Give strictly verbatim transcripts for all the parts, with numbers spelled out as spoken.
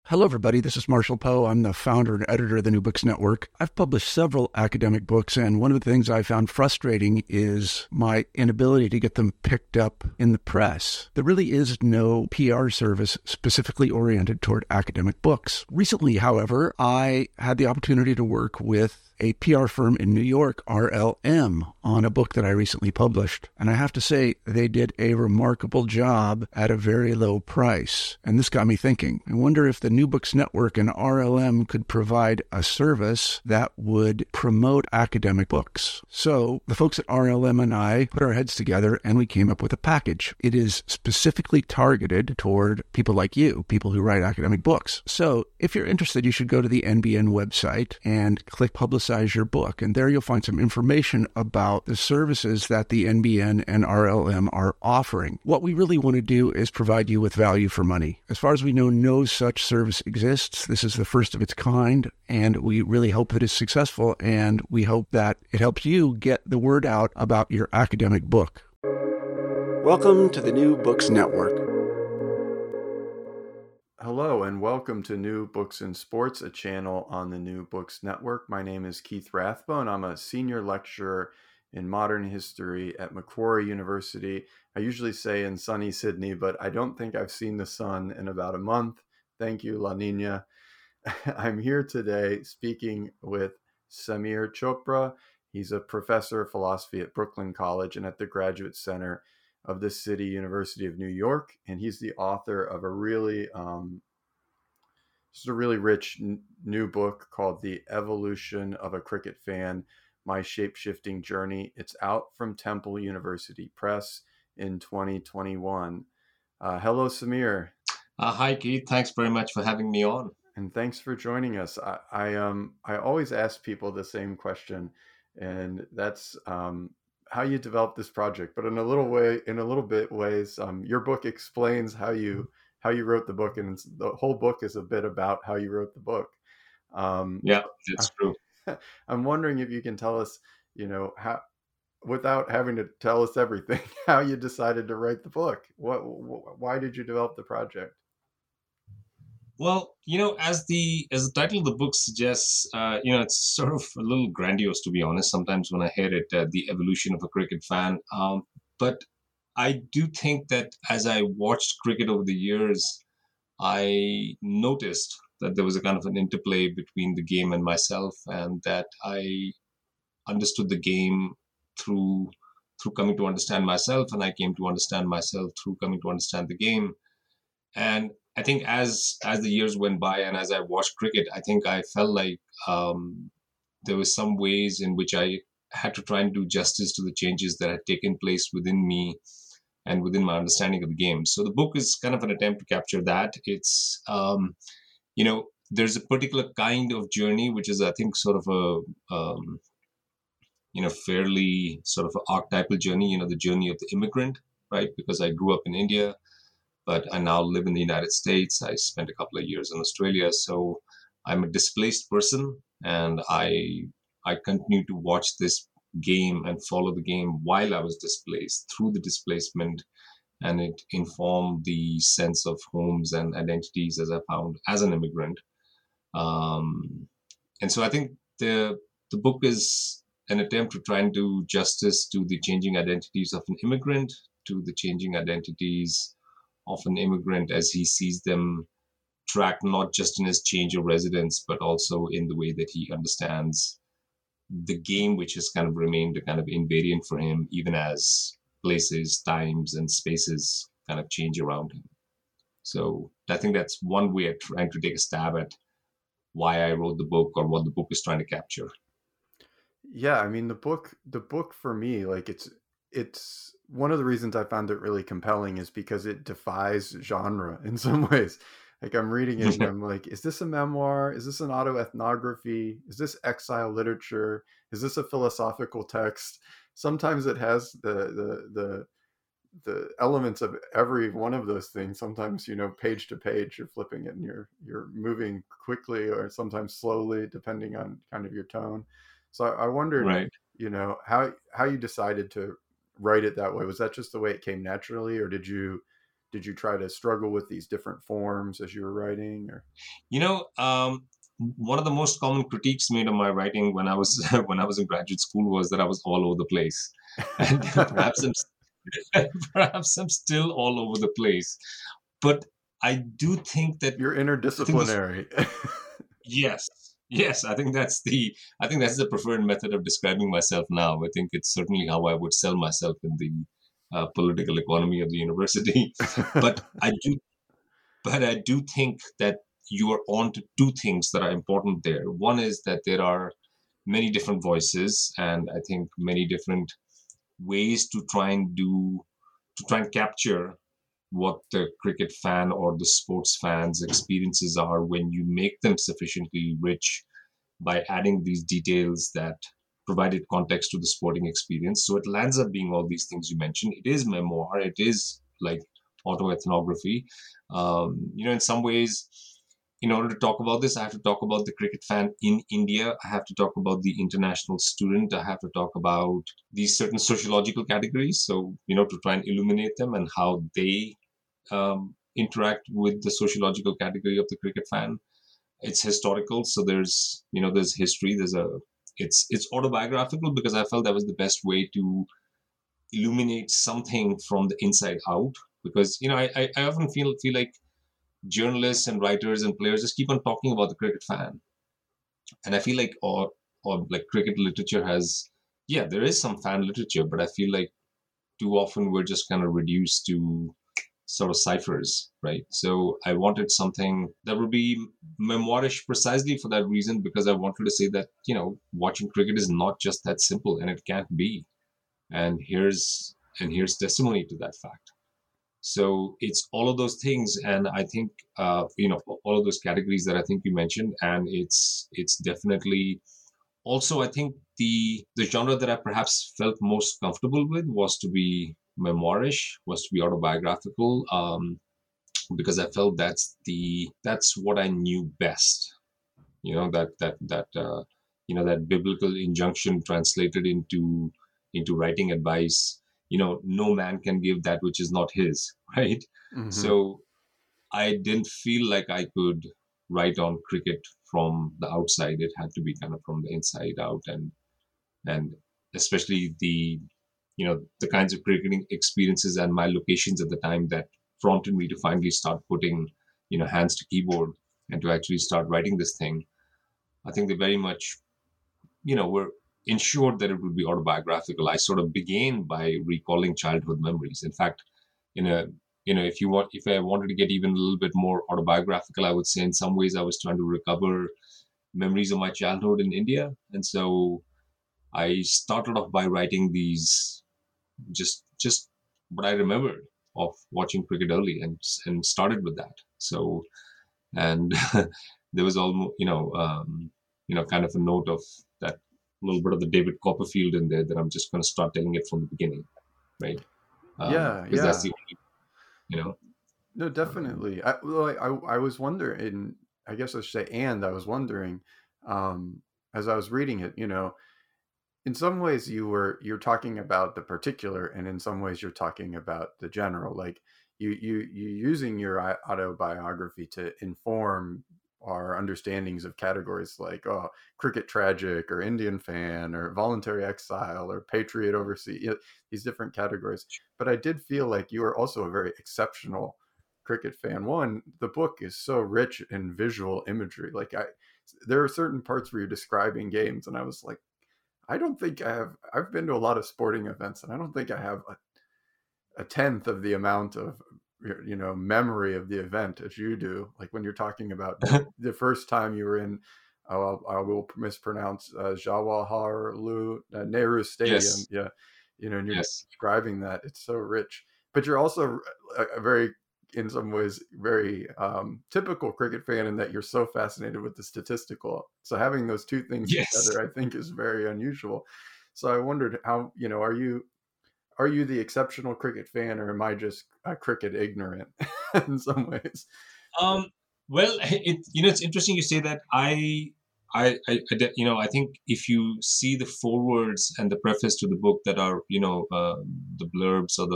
Hello, everybody. This is Marshall Poe. I'm the founder and editor of the New Books Network. I've published several academic books, and one of the things I found frustrating is my inability to get them picked up in the press. There really is no P R service specifically oriented toward academic books. Recently, however, I had the opportunity to work with a P R firm in New York, R L M, on a book that I recently published. And I have to say, they did a remarkable job at a very low price. And this got me thinking. I wonder if the New Books Network and R L M could provide a service that would promote academic books. So the folks at R L M and I put our heads together and we came up with a package. It is specifically targeted toward people like you, people who write academic books. So if you're interested, you should go to the N B N website and click Publicize your book. And there you'll find some information about the services that the N B N and R L M are offering. What we really want to do is provide you with value for money. As far as we know, no such service exists. This is the first of its kind, and we really hope that it's successful, and we hope that it helps you get the word out about your academic book. Welcome to the New Books Network. Hello and welcome to New Books in Sports, a channel on the New Books Network. My name is Keith Rathbone. I'm a senior lecturer in modern history at Macquarie University. I usually say in sunny Sydney, but I don't think I've seen the sun in about a month. Thank you, La Nina. I'm here today speaking with Samir Chopra. He's a professor of philosophy at Brooklyn College and at the Graduate Center of the City University of New York, and he's the author of a really, um, just a really rich n- new book called The Evolution of a Cricket Fan: My Shape-Shifting Journey. It's out from Temple University Press in twenty twenty-one. Uh, hello, Samir. Uh, hi, Keith. Thanks very much for having me on. And thanks for joining us. I, I um I always ask people the same question, and that's um. how you developed this project, but in a little way, in a little bit ways, um, your book explains how you how you wrote the book, and the whole book is a bit about how you wrote the book. Um, yeah, that's true. I'm wondering if you can tell us, you know, how, without having to tell us everything, how you decided to write the book. What, why did you develop the project? Well, you know, as the as the title of the book suggests, uh, you know, it's sort of a little grandiose, to be honest. Sometimes when I hear it, uh, the evolution of a cricket fan. Um, but I do think that as I watched cricket over the years, I noticed that there was a kind of an interplay between the game and myself, and that I understood the game through through coming to understand myself, and I came to understand myself through coming to understand the game. And I think as as the years went by and as I watched cricket, I think I felt like um, there were some ways in which I had to try and do justice to the changes that had taken place within me and within my understanding of the game. So the book is kind of an attempt to capture that. It's, um, you know, there's a particular kind of journey, which is, I think, sort of a, um, you know, fairly sort of an archetypal journey, you know, the journey of the immigrant, right? Because I grew up in India, but I now live in the United States. I spent a couple of years in Australia. So I'm a displaced person, and I I continue to watch this game and follow the game while I was displaced through the displacement, and it informed the sense of homes and identities as I found as an immigrant. Um, and so I think the the book is an attempt to try and do justice to the changing identities of an immigrant, to the changing identities of an immigrant as he sees them tracked not just in his change of residence, but also in the way that he understands the game, which has kind of remained a kind of invariant for him, even as places, times, and spaces kind of change around him. So I think that's one way of trying to take a stab at why I wrote the book or what the book is trying to capture. Yeah, I mean the book the book for me, like it's it's one of the reasons I found it really compelling is because it defies genre in some ways. Like I'm reading it and I'm like, is this a memoir? Is this an autoethnography? Is this exile literature? Is this a philosophical text? Sometimes it has the the the the elements of every one of those things. Sometimes, you know, page to page, you're flipping it and you're you're moving quickly or sometimes slowly, depending on kind of your tone. So I, I wondered, Right. you know, how how you decided to write it that way. Was that just the way it came naturally, or did you did you try to struggle with these different forms as you were writing? Or You know, um, one of the most common critiques made on my writing when I was when I was in graduate school was that I was all over the place, and perhaps I'm perhaps I'm still all over the place. But I do think that you're I think the interdisciplinary. yes, yes, I think that's the I think that's the preferred method of describing myself now. I think it's certainly how I would sell myself in the uh, political economy of the university. But I do but I do think that you are on to two things that are important there. One is that there are many different voices, and I think many different ways to try and do to try and capture what the cricket fan or the sports fans experiences are when you make them sufficiently rich by adding these details that provided context to the sporting experience. So it lands up being all these things you mentioned. It is memoir, it is like autoethnography. Um, you know, in some ways, in order to talk about this, I have to talk about the cricket fan in India. I have to talk about the international student. I have to talk about these certain sociological categories. So, you know, to try and illuminate them and how they um, interact with the sociological category of the cricket fan. It's historical, so there's you know there's history. There's a it's it's autobiographical because I felt that was the best way to illuminate something from the inside out. Because you know I I, I often feel feel like journalists and writers and players just keep on talking about the cricket fan, and I feel like or or like cricket literature has yeah there is some fan literature, but I feel like too often we're just kind of reduced to sort of ciphers, right? So I wanted something that would be memoirish precisely for that reason, because I wanted to say that, you know, watching cricket is not just that simple, and it can't be. And here's and here's testimony to that fact. So it's all of those things, and I think uh, you know all of those categories that I think you mentioned, and it's it's definitely also I think the the genre that I perhaps felt most comfortable with was to be memoirish, was to be autobiographical, um, because I felt that's the that's what I knew best. You know that that that uh, you know that biblical injunction translated into into writing advice. You know, no man can give that which is not his, right? mm-hmm. So I didn't feel like I could write on cricket from the outside. It had to be kind of from the inside out, and and especially the you know the kinds of cricketing experiences and my locations at the time that prompted me to finally start putting you know hands to keyboard and to actually start writing this thing. I think they very much you know were ensured that it would be autobiographical. I sort of began by recalling childhood memories. In fact, in a you know if you want if I wanted to get even a little bit more autobiographical, I would say in some ways I was trying to recover memories of my childhood in India. And so I started off by writing these just just what I remembered of watching cricket early, and and started with that. So and there was almost you know um, you know kind of a note of that little bit of the David Copperfield in there, that I'm just going to start telling it from the beginning, right? Um, yeah because yeah that's the only you know no definitely I, well, I I was wondering, I guess I should say, and I was wondering um as I was reading it, you know in some ways you were you're talking about the particular, and in some ways you're talking about the general. Like you you you using your autobiography to inform our understandings of categories like oh cricket tragic or Indian fan or voluntary exile or patriot overseas, you know, these different categories. But I did feel like you are also a very exceptional cricket fan. One, the book is so rich in visual imagery. Like I there are certain parts where you're describing games and I was like, I don't think I have. I've been to a lot of sporting events, and I don't think I have a, a tenth of the amount of you know memory of the event as you do. Like when you're talking about the first time you were in, oh, I will mispronounce uh, Jawaharlal uh, Nehru Stadium. yes Yeah, you know, and you're yes describing that. It's so rich, but you're also a, a very in some ways very um, typical cricket fan in that you're so fascinated with the statistical. So having those two things yes together, I think, is very unusual. So I wondered how, you know, are you are you the exceptional cricket fan, or am I just uh, cricket ignorant in some ways? um well it you know it's interesting you say that. I I, I, I de- you know, I think if you see the forewords and the preface to the book that are, you know, uh, the blurbs or the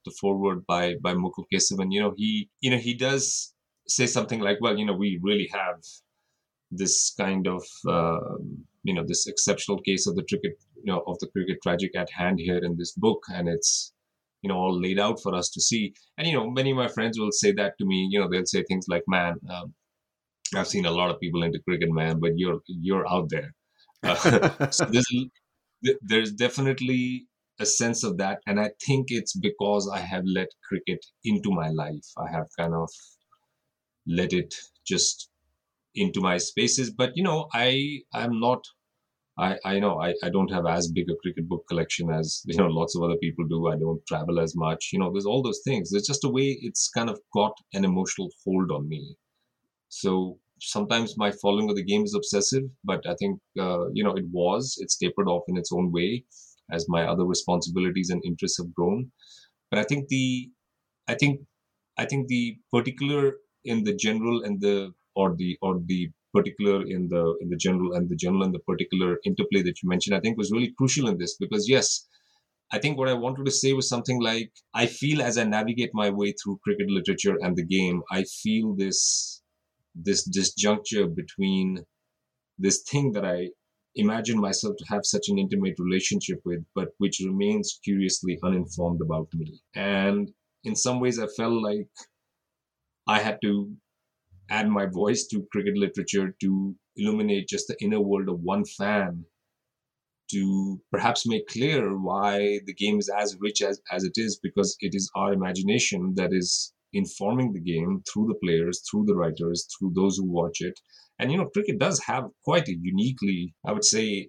the foreword by by Mukul Kesavan, you know, he you know he does say something like, well, you know, we really have this kind of uh, you know this exceptional case of the cricket, you know, of the cricket tragic at hand here in this book, and it's you know all laid out for us to see. And you know, many of my friends will say that to me. You know, they'll say things like, "Man, um, I've seen a lot of people into cricket, man, but you're you're out there." Uh, so there's there's definitely a sense of that, and I think it's because I have let cricket into my life. I have kind of let it just into my spaces. But you know, I I'm not. I, I know I, I don't have as big a cricket book collection as you know lots of other people do. I don't travel as much. You know, there's all those things. There's just a way it's kind of got an emotional hold on me. So sometimes my following of the game is obsessive, but I think uh, you know it was. It's tapered off in its own way as my other responsibilities and interests have grown. But I think the I think I think the particular in the general and the or the or the particular in the in the general and the general and the particular interplay that you mentioned, I think was really crucial in this, because yes, I think what I wanted to say was something like, I feel as I navigate my way through cricket literature and the game, I feel this this disjuncture between this thing that I imagine myself to have such an intimate relationship with, but which remains curiously uninformed about me. And in some ways, I felt like I had to add my voice to cricket literature to illuminate just the inner world of one fan, to perhaps make clear why the game is as rich as, as it is, because it is our imagination that is informing the game through the players, through the writers, through those who watch it. And, you know, cricket does have quite a uniquely, I would say,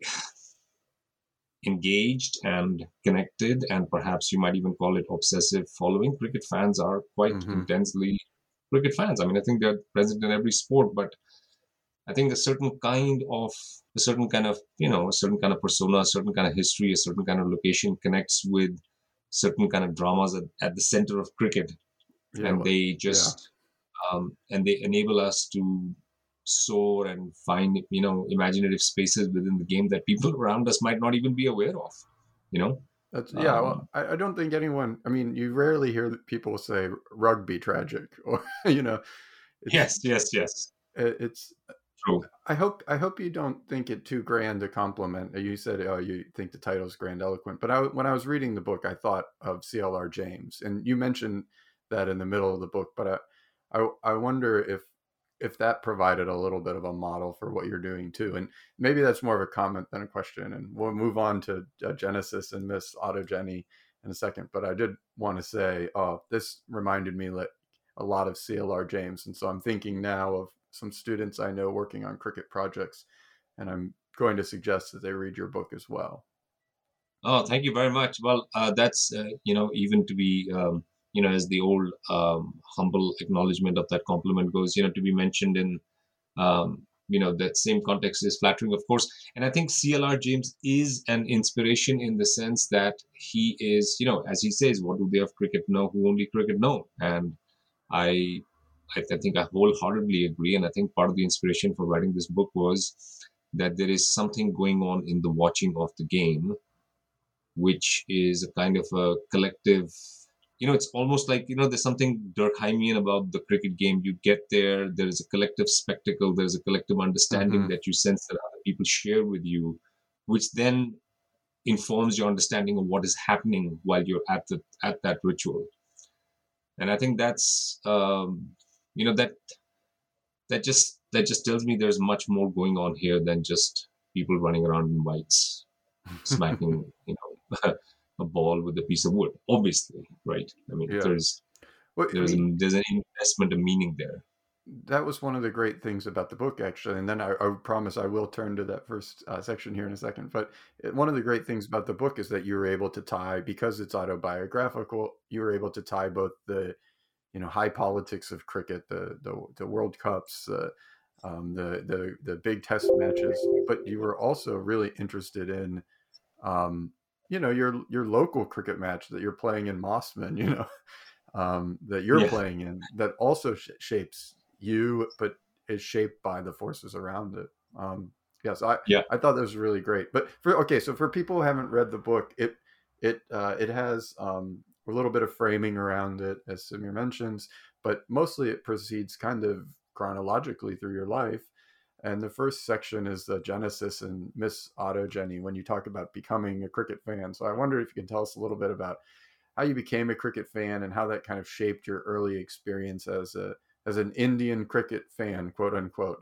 engaged and connected, and perhaps you might even call it obsessive following. Cricket fans are quite mm-hmm. intensely cricket fans. I mean, I think they're present in every sport, but I think a certain kind of, a certain kind of, you know, a certain kind of persona, a certain kind of history, a certain kind of location connects with certain kind of dramas at, at the center of cricket. Yeah, and well, they just, yeah. um, and they enable us to soar and find, you know, imaginative spaces within the game that people around us might not even be aware of, you know? That's, yeah, um, well, I, I don't think anyone, I mean, you rarely hear people say rugby tragic or, you know. Yes, yes, yes. It, it's, True. I hope I hope you don't think it too grand a compliment. You said, oh, you think the title's grandiloquent. But I, when I was reading the book, I thought of C L R James. And you mentioned that in the middle of the book. But I, I, I wonder if if that provided a little bit of a model for what you're doing too. And maybe that's more of a comment than a question. And we'll move on to uh, Genesis and Miss Autogeny in a second. But I did want to say, oh, this reminded me like a lot of C L R James. And so I'm thinking now of some students I know working on cricket projects, and I'm going to suggest that they read your book as well. Oh, thank you very much. Well, uh, that's, uh, you know, even to be, um, you know, as the old um, humble acknowledgement of that compliment goes, you know, to be mentioned in, um, you know, that same context is flattering, of course. And I think C L R James is an inspiration in the sense that he is, you know, as he says, what do they of cricket know who only cricket know? And I, I, I think I wholeheartedly agree. And I think part of the inspiration for writing this book was that there is something going on in the watching of the game, which is a kind of a collective, you know, it's almost like, you know, there's something Durkheimian about the cricket game. You get there, there is a collective spectacle, there's a collective understanding mm-hmm. that you sense that other people share with you, which then informs your understanding of what is happening while you're at the at that ritual. And I think that's, um, you know, that that just that just tells me there's much more going on here than just people running around in whites, smacking, you know, a ball with a piece of wood. Obviously, right? I mean, yeah. there's well, there's I mean, an, there's an investment of meaning there. That was one of the great things about the book, actually. And then I, I promise I will turn to that first uh, section here in a second. But it, one of the great things about the book is that you were able to tie, because it's autobiographical, you were able to tie both the, you know, high politics of cricket, the the, the World Cups, uh, um, the the the big Test matches, but you were also really interested in, um, you know, your your local cricket match that you're playing in Mosman, you know, um, that you're yeah. playing in, that also sh- shapes you, but is shaped by the forces around it. Um, yes, I yeah. I thought that was really great. But for okay, so for people who haven't read the book, it it uh, it has um, a little bit of framing around it, as Samir mentions, but mostly it proceeds kind of chronologically through your life. And the first section is the genesis and Miss Autogeny when you talk about becoming a cricket fan. So I wonder if you can tell us a little bit about how you became a cricket fan and how that kind of shaped your early experience as a as an Indian cricket fan, quote unquote.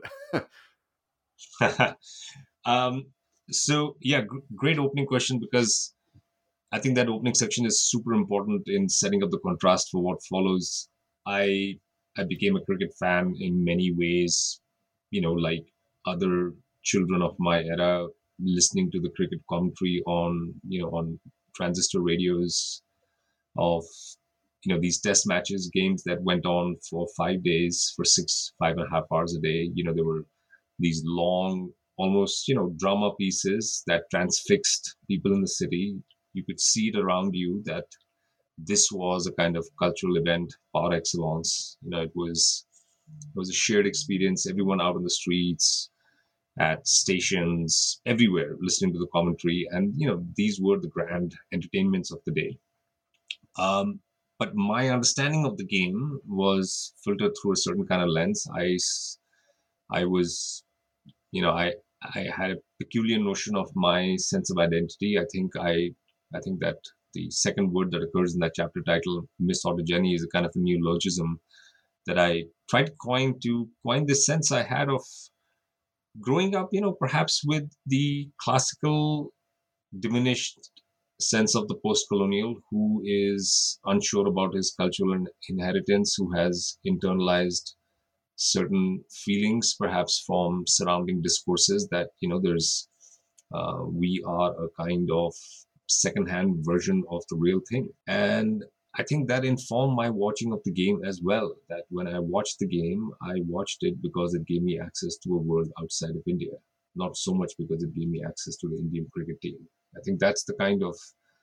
um, so yeah, g- great opening question, because I think that opening section is super important in setting up the contrast for what follows. I I became a cricket fan in many ways, you know, like other children of my era, listening to the cricket commentary on, you know, on transistor radios of, you know, these test matches, games that went on for five days, for six, five and a half hours a day. You know, there were these long, almost, you know, drama pieces that transfixed people in the city. You could see it around you that this was a kind of cultural event par excellence. You know, it was it was a shared experience. Everyone out on the streets, at stations, everywhere, listening to the commentary, and you know, these were the grand entertainments of the day. Um, but my understanding of the game was filtered through a certain kind of lens. I s- I was, you know, I I had a peculiar notion of my sense of identity. I think I I think that the second word that occurs in that chapter title, misogyny, is a kind of a neologism that I tried to coin to coin this sense I had of growing up, you know, perhaps with the classical diminished sense of the post-colonial who is unsure about his cultural in- inheritance, who has internalized certain feelings, perhaps from surrounding discourses, that you know there's uh, we are a kind of secondhand version of the real thing. And I think that informed my watching of the game as well. That when I watched the game, I watched it because it gave me access to a world outside of India, not so much because it gave me access to the Indian cricket team. I think that's the kind of,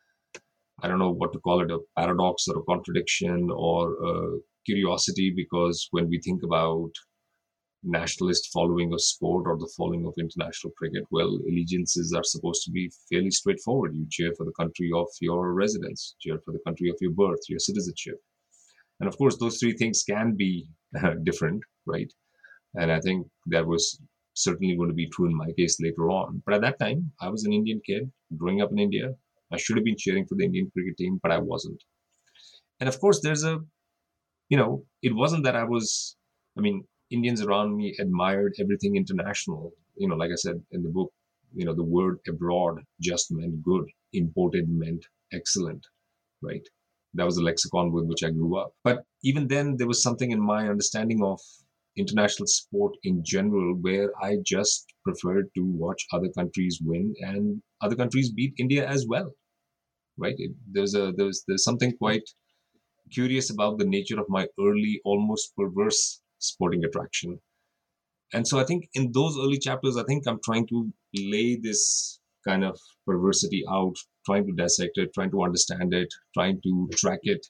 I don't know what to call it, a paradox or a contradiction or a curiosity, because when we think about nationalist following of sport or the following of international cricket, well, allegiances are supposed to be fairly straightforward. You cheer for the country of your residence, cheer for the country of your birth, your citizenship. And of course, those three things can be uh, different, right? And I think that was certainly going to be true in my case later on. But at that time, I was an Indian kid growing up in India. I should have been cheering for the Indian cricket team, but I wasn't. And of course, there's a, you know, it wasn't that I was, I mean, Indians around me admired everything international. You know, like I said in the book, you know, the word abroad just meant good, imported meant excellent, right? That was the lexicon with which I grew up. But even then, there was something in my understanding of international sport in general where I just preferred to watch other countries win and other countries beat India as well, right? It, there's a there's there's something quite curious about the nature of my early, almost perverse sporting attraction. And so I think in those early chapters, I think I'm trying to lay this kind of perversity out, trying to dissect it, trying to understand it, trying to track it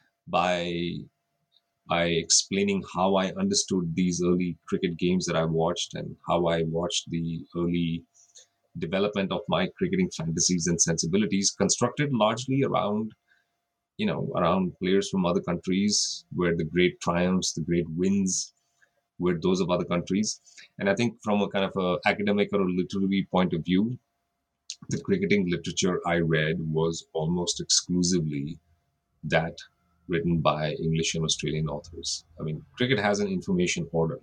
by by explaining how I understood these early cricket games that I watched and how I watched the early development of my cricketing fantasies and sensibilities, constructed largely around, you know, around players from other countries, where the great triumphs, the great wins were those of other countries. And I think from a kind of a academic or a literary point of view, the cricketing literature I read was almost exclusively that written by English and Australian authors. I mean, cricket has an information order,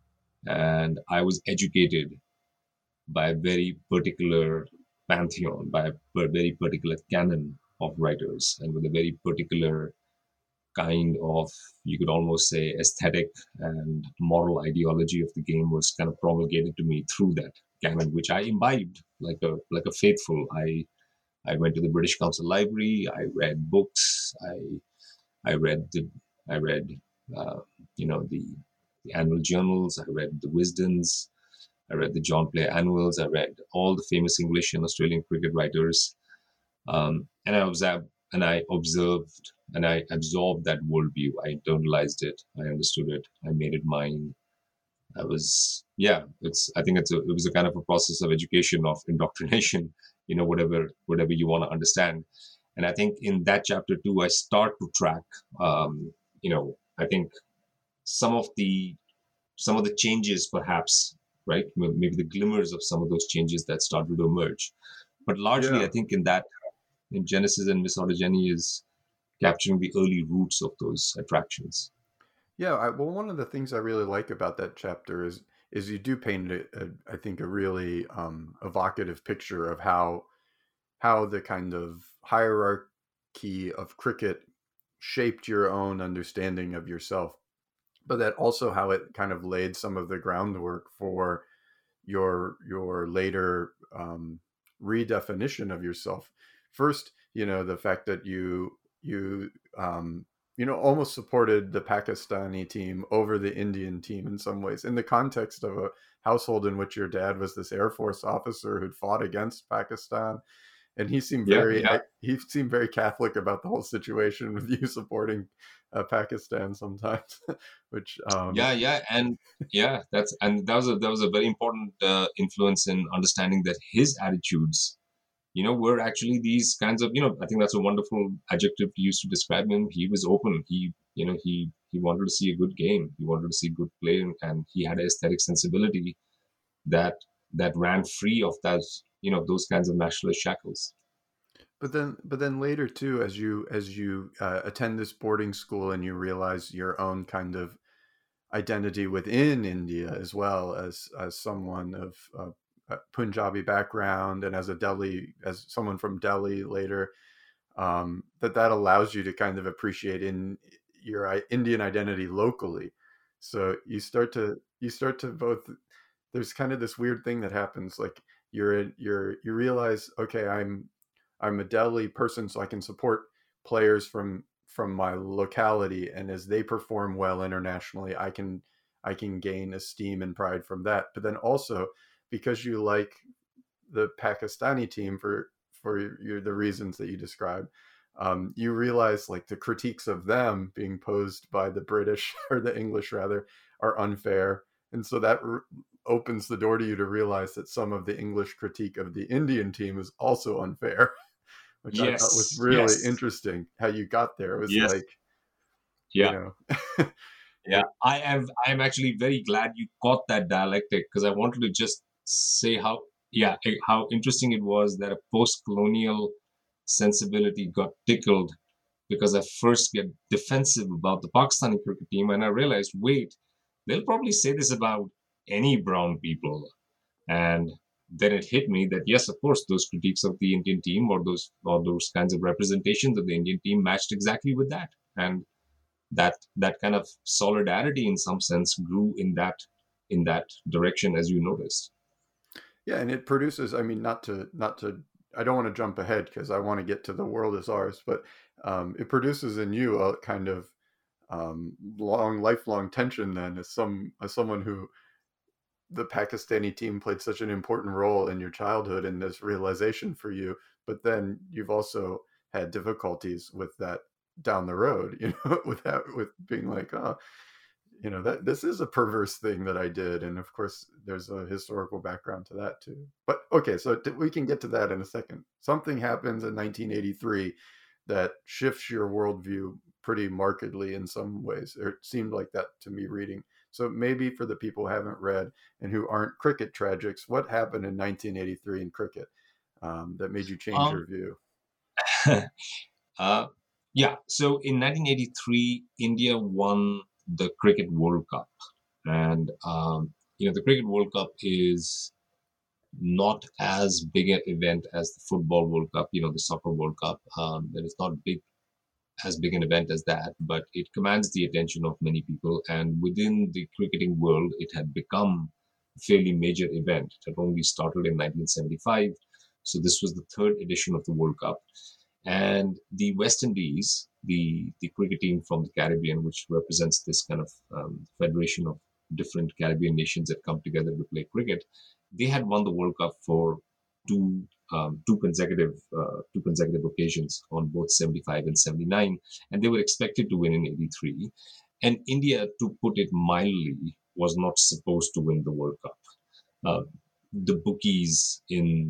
and I was educated by a very particular pantheon, by a very particular canon of writers, and with a very particular kind of, you could almost say, aesthetic and moral ideology of the game was kind of promulgated to me through that canon, which I imbibed like a like a faithful. I I went to the British Council Library. I read books. I I read the I read uh, you know the the annual journals. I read the Wisdens. I read the John Player Annuals. I read all the famous English and Australian cricket writers, um, and I observed and I observed and I absorbed that worldview. I internalized it. I understood it. I made it mine. I was yeah. It's I think it's a, it was a kind of a process of education, of indoctrination. You know, whatever whatever you want to understand. And I think in that chapter too, I start to track, um, you know, I think some of the some of the changes, perhaps, right? M- Maybe the glimmers of some of those changes that started to emerge. But largely, I Yeah. think in that, in Genesis and Misogyny is capturing the early roots of those attractions. Yeah, I, well, one of the things I really like about that chapter is is you do paint a, a I think a really um, evocative picture of how how the kind of hierarchy of cricket shaped your own understanding of yourself, but that also how it kind of laid some of the groundwork for your your later um, redefinition of yourself. First, you know, the fact that you you um, you know almost supported the Pakistani team over the Indian team in some ways, in the context of a household in which your dad was this Air Force officer who'd fought against Pakistan, and he seemed Yeah, very yeah, he seemed very Catholic about the whole situation with you supporting uh, Pakistan sometimes, which um, yeah, yeah, and yeah, that's and that was a that was a very important uh, influence in understanding that his attitudes, you know, were actually these kinds of, you know, I think that's a wonderful adjective to use to describe him. He was open. He, you know, he he wanted to see a good game. He wanted to see good play, and, and he had an aesthetic sensibility that that ran free of that, you know, those kinds of nationalist shackles. But then, but then later too, as you as you uh, attend this boarding school and you realize your own kind of identity within India, as well as as someone of uh, a Punjabi background and as a Delhi, as someone from Delhi later, um, that that allows you to kind of appreciate in your i- Indian identity locally. So you start to you start to both. There's kind of this weird thing that happens, like you're in, you're you realize, okay, I'm I'm a Delhi person, so I can support players from from my locality, and as they perform well internationally, I can I can gain esteem and pride from that. But then also because you like the Pakistani team for for your, the reasons that you described, um, you realize like the critiques of them being posed by the British or the English rather are unfair, and so that r- opens the door to you to realize that some of the English critique of the Indian team is also unfair, which I thought was Yes, really yes, interesting. How you got there, it was yes, like, you yeah, know, yeah. it, I am. I am actually very glad you caught that dialectic, because I wanted to just say how, yeah, eh, how interesting it was that a post-colonial sensibility got tickled because I first get defensive about the Pakistani cricket team, and I realized, wait, they'll probably say this about any brown people. And then it hit me that yes, of course, those critiques of the Indian team, or those or those kinds of representations of the Indian team, matched exactly with that. And that that kind of solidarity in some sense grew in that in that direction, as you noticed. yeah, and it produces. I mean, not to not to. I don't want to jump ahead because I want to get to the world is ours, but um, it produces in you a kind of um, long, lifelong tension. Then, as some as someone who the Pakistani team played such an important role in your childhood and this realization for you, but then you've also had difficulties with that down the road, you know, with that, with being like, oh, you know, that this is a perverse thing that I did. And of course, there's a historical background to that too. But okay, so t- we can get to that in a second. Something happens in nineteen eighty-three that shifts your worldview pretty markedly in some ways. Or it seemed like that to me reading. So maybe for the people who haven't read and who aren't cricket tragics, what happened in nineteen eighty-three in cricket um, that made you change Um, your view? uh, yeah. So in nineteen eighty-three, India won the Cricket World Cup, and um, you know the Cricket World Cup is not as big an event as the Football World Cup, you know, the Soccer World Cup. Um, it is not big as big an event as that, but it commands the attention of many people. And within the cricketing world, it had become a fairly major event. It had only started in nineteen seventy-five. So this was the third edition of the World Cup. And the West Indies, the, the cricket team from the Caribbean, which represents this kind of um, federation of different Caribbean nations that come together to play cricket, they had won the World Cup for two um, two consecutive uh, two consecutive occasions on both seventy-five and seventy-nine, and they were expected to win in eighty-three. And India, to put it mildly, was not supposed to win the World Cup. Uh, the bookies in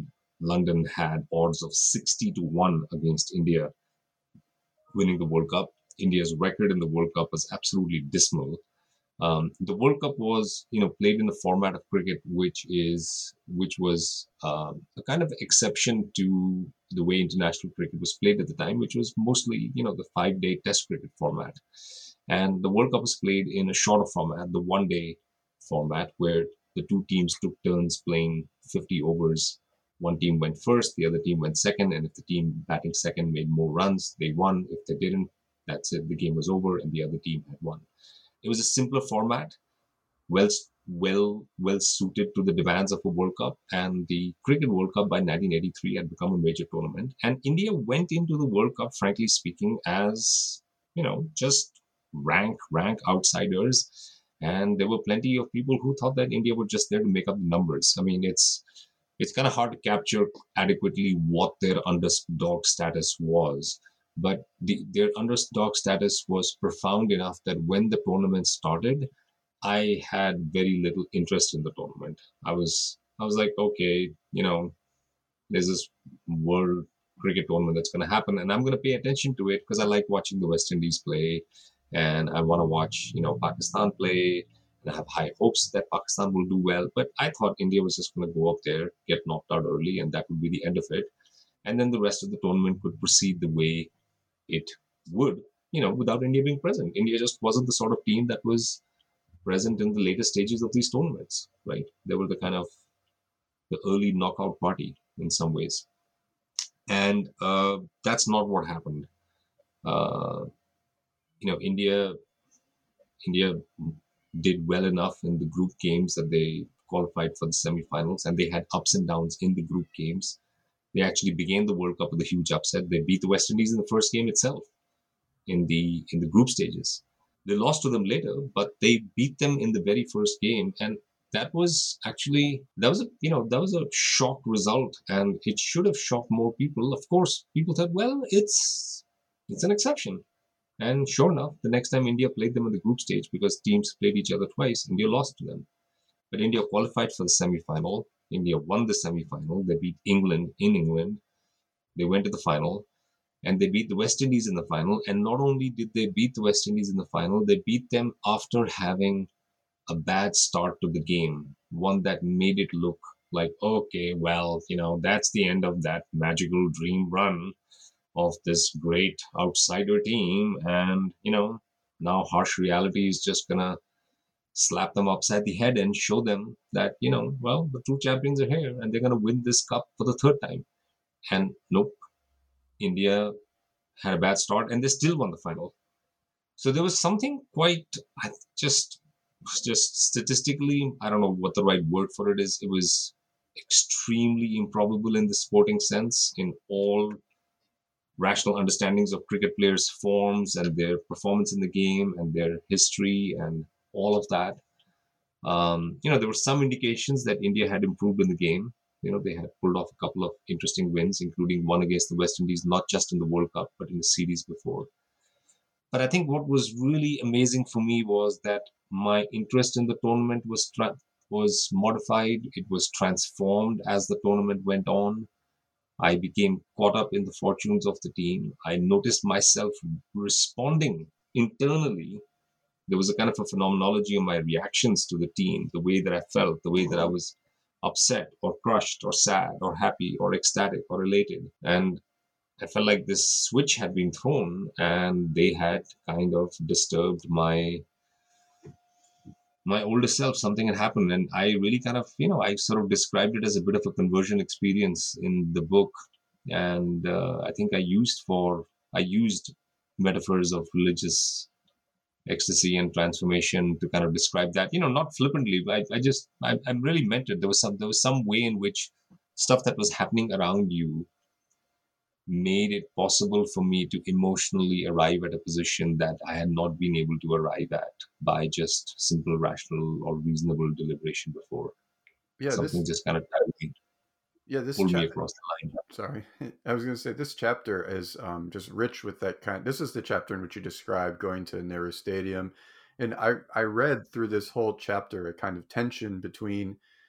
London had odds of sixty to one against India winning the World Cup. India's record in the World Cup was absolutely dismal. Um, the World Cup was, you know, played in a format of cricket which is which was um, a kind of exception to the way international cricket was played at the time, which was mostly, you know, the five-day Test cricket format. And the World Cup was played in a shorter format, the one-day format, where the two teams took turns playing fifty overs. One team went first, the other team went second, and if the team batting second made more runs, they won. If they didn't, that's it. The game was over, and the other team had won. It was a simpler format, well, well, well suited to the demands of a World Cup. And the Cricket World Cup by nineteen eighty-three had become a major tournament. And India went into the World Cup, frankly speaking, as, you know, just rank, rank outsiders. And there were plenty of people who thought that India were just there to make up the numbers. I mean, it's it's kind of hard to capture adequately what their underdog status was. But the, their underdog status was profound enough that when the tournament started, I had very little interest in the tournament. I was I was like, okay, you know, there's this world cricket tournament that's going to happen, and I'm going to pay attention to it because I like watching the West Indies play, and I want to watch, you know, Pakistan play, and I have high hopes that Pakistan will do well. But I thought India was just going to go up there, get knocked out early, and that would be the end of it. And then the rest of the tournament could proceed the way it would, you know, without India being present. India just wasn't the sort of team that was present in the later stages of these tournaments, right? They were the kind of the early knockout party in some ways. And uh, that's not what happened. Uh, you know, India, India did well enough in the group games that they qualified for the semifinals, and they had ups and downs in the group games. They actually began the World Cup with a huge upset. They beat the West Indies in the first game itself, in the in the group stages. They lost to them later, but they beat them in the very first game, and that was actually that was a you know that was a shock result, and it should have shocked more people. Of course, people thought, well, it's it's an exception, and sure enough, the next time India played them in the group stage, because teams played each other twice, India lost to them. But India qualified for the semi-final. India won the semi-final. They beat England in England. They went to the final, and they beat the West Indies in the final. And not only did they beat the West Indies in the final, they beat them after having a bad start to the game, one that made it look like, okay, well, you know, that's the end of that magical dream run of this great outsider team. And, you know, now harsh reality is just going to slap them upside the head and show them that, you know, well, the true champions are here and they're going to win this cup for the third time. And nope, India had a bad start and they still won the final. So there was something quite, I just, just statistically, I don't know what the right word for it is. It was extremely improbable in the sporting sense, in all rational understandings of cricket players' forms and their performance in the game and their history and all of that. Um, you know, there were some indications that India had improved in the game. You know, they had pulled off a couple of interesting wins, including one against the West Indies, not just in the World Cup, but in the series before. But I think what was really amazing for me was that my interest in the tournament was tra- was modified. It was transformed as the tournament went on. I became caught up in the fortunes of the team. I noticed myself responding internally. There was a kind of a phenomenology of my reactions to the team, the way that I felt, the way that I was upset or crushed or sad or happy or ecstatic or elated. And I felt like this switch had been thrown and they had kind of disturbed my my older self. Something had happened, and I really kind of, you know, I sort of described it as a bit of a conversion experience in the book. And uh, I think I used for I used metaphors of religious ecstasy and transformation to kind of describe that, you know, not flippantly, but I, I just I, I really meant it. There was some there was some way in which stuff that was happening around you made it possible for me to emotionally arrive at a position that I had not been able to arrive at by just simple rational or reasonable deliberation before. Yeah, Something this just kind of yeah this pulled cha- me across the line. sorry, I was going to say this chapter is um, just rich with that kind. This is the chapter in which you described going to Nehru Stadium, and I I read through this whole chapter a kind of tension between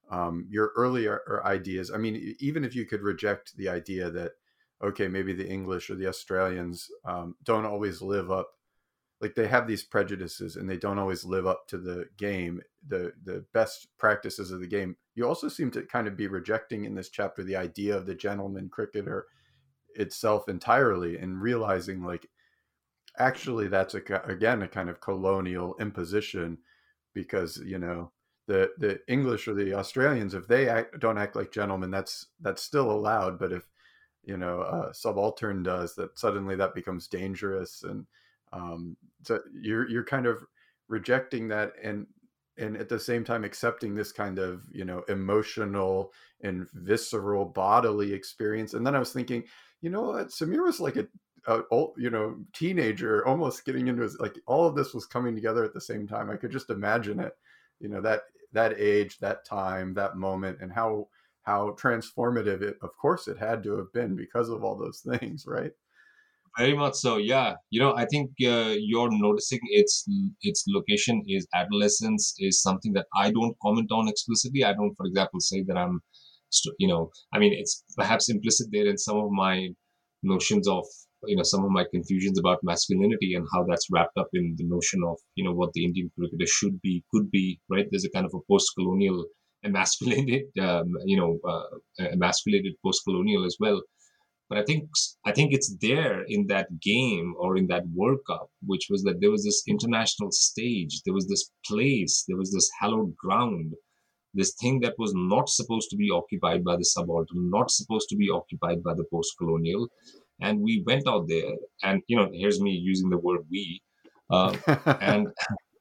um, your earlier ideas. I mean, even if you could reject the idea that, okay, maybe the English or the Australians um, don't always live up, like they have these prejudices and they don't always live up to the game, the the best practices of the game. You also seem to kind of be rejecting in this chapter the idea of the gentleman cricketer itself entirely, and realizing like actually that's a, again a kind of colonial imposition, because you know the the English or the Australians, if they act, don't act like gentlemen, that's that's still allowed, but if you know a subaltern does, that suddenly that becomes dangerous. And um, so you're you're kind of rejecting that, and and at the same time accepting this kind of you know emotional and visceral bodily experience. And then I was thinking, you know what, Samir was like a, a old, you know teenager, almost getting into his, like all of this was coming together at the same time. I could just imagine it, you know that that age, that time, that moment, and how how transformative it, of course, it had to have been because of all those things, right? Very much so, yeah. You know, I think uh, you're noticing its its location is adolescence is something that I don't comment on explicitly. I don't, for example, say that I'm, st- you know, I mean, it's perhaps implicit there in some of my notions of, you know, some of my confusions about masculinity and how that's wrapped up in the notion of, you know, what the Indian cricketer should be, could be, right? There's a kind of a post-colonial emasculated, um, you know, uh, emasculated post-colonial as well. But I think I think it's there in that game or in that World Cup, which was that there was this international stage, there was this place, there was this hallowed ground, this thing that was not supposed to be occupied by the subaltern, not supposed to be occupied by the post-colonial, and we went out there, and you know, here's me using the word "we," uh, and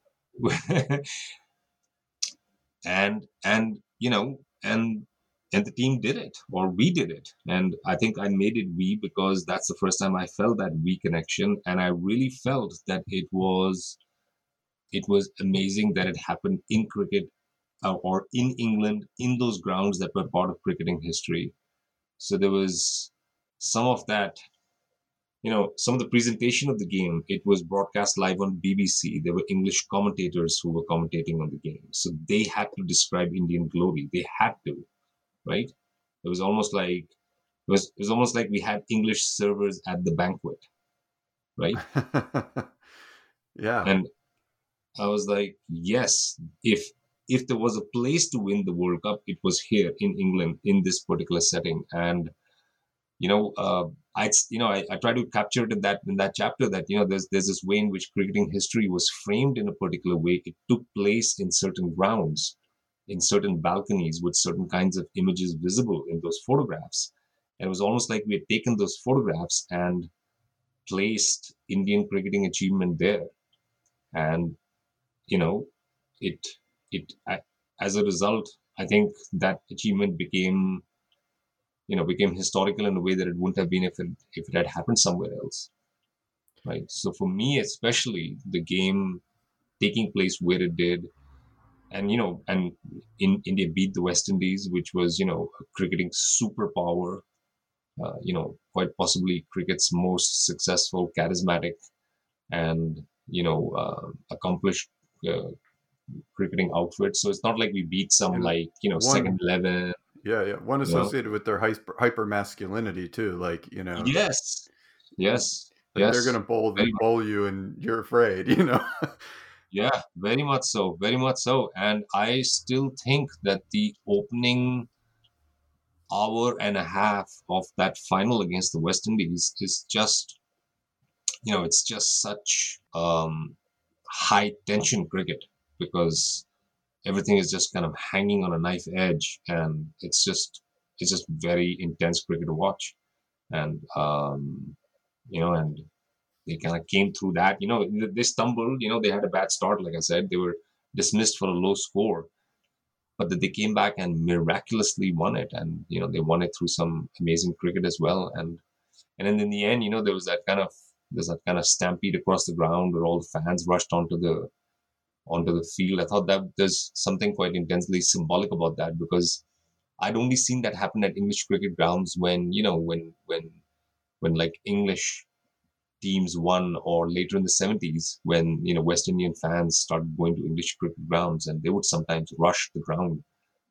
and and you know, and and the team did it, or we did it. And I think I made it we because that's the first time I felt that we connection, and I really felt that it was it was amazing that it happened in cricket, uh, or in England, in those grounds that were part of cricketing history. So there was some of that, you know, some of the presentation of the game. It was broadcast live on B B C. There were English commentators who were commentating on the game, so they had to describe Indian glory. They had to, right? It was almost like it was it was almost like we had English servers at the banquet, right? Yeah. And I was like, yes, if if there was a place to win the World Cup, it was here in England in this particular setting. And you know, uh, I you know I, I try to capture it in that in that chapter that you know there's there's this way in which cricketing history was framed in a particular way. It took place in certain grounds, in certain balconies, with certain kinds of images visible in those photographs. And it was almost like we had taken those photographs and placed Indian cricketing achievement there. And you know, it it as a result, I think that achievement became you know became historical in a way that it wouldn't have been if it if it had happened somewhere else, right? So for me, especially, the game taking place where it did, and you know, and in India beat the West Indies, which was you know a cricketing superpower, uh, you know, quite possibly cricket's most successful, charismatic, and you know uh, accomplished uh, cricketing outfit. So it's not like we beat some And like you know one, second eleven. yeah, yeah, one You know? associated with their hyper, hyper masculinity too. Like you know, Yes, yes, like they're gonna yes. bowl Very bowl you, and you're afraid. You know. Yeah, very much so, very much so. And I still think that the opening hour and a half of that final against the West Indies is just, you know, it's just such um, high tension cricket, because everything is just kind of hanging on a knife edge, and it's just it's just very intense cricket to watch. And um, you know, and they kind of came through that. You know, they stumbled. You know, they had a bad start. Like I said, they were dismissed for a low score, but that they came back and miraculously won it. And you know, they won it through some amazing cricket as well. And and then in the end, you know, there was that kind of there's that kind of stampede across the ground where all the fans rushed onto the onto the field. I thought that there's something quite intensely symbolic about that, because I'd only seen that happen at English cricket grounds when you know when when when like English teams won, or later in the seventies when you know West Indian fans started going to English cricket grounds, and they would sometimes rush the ground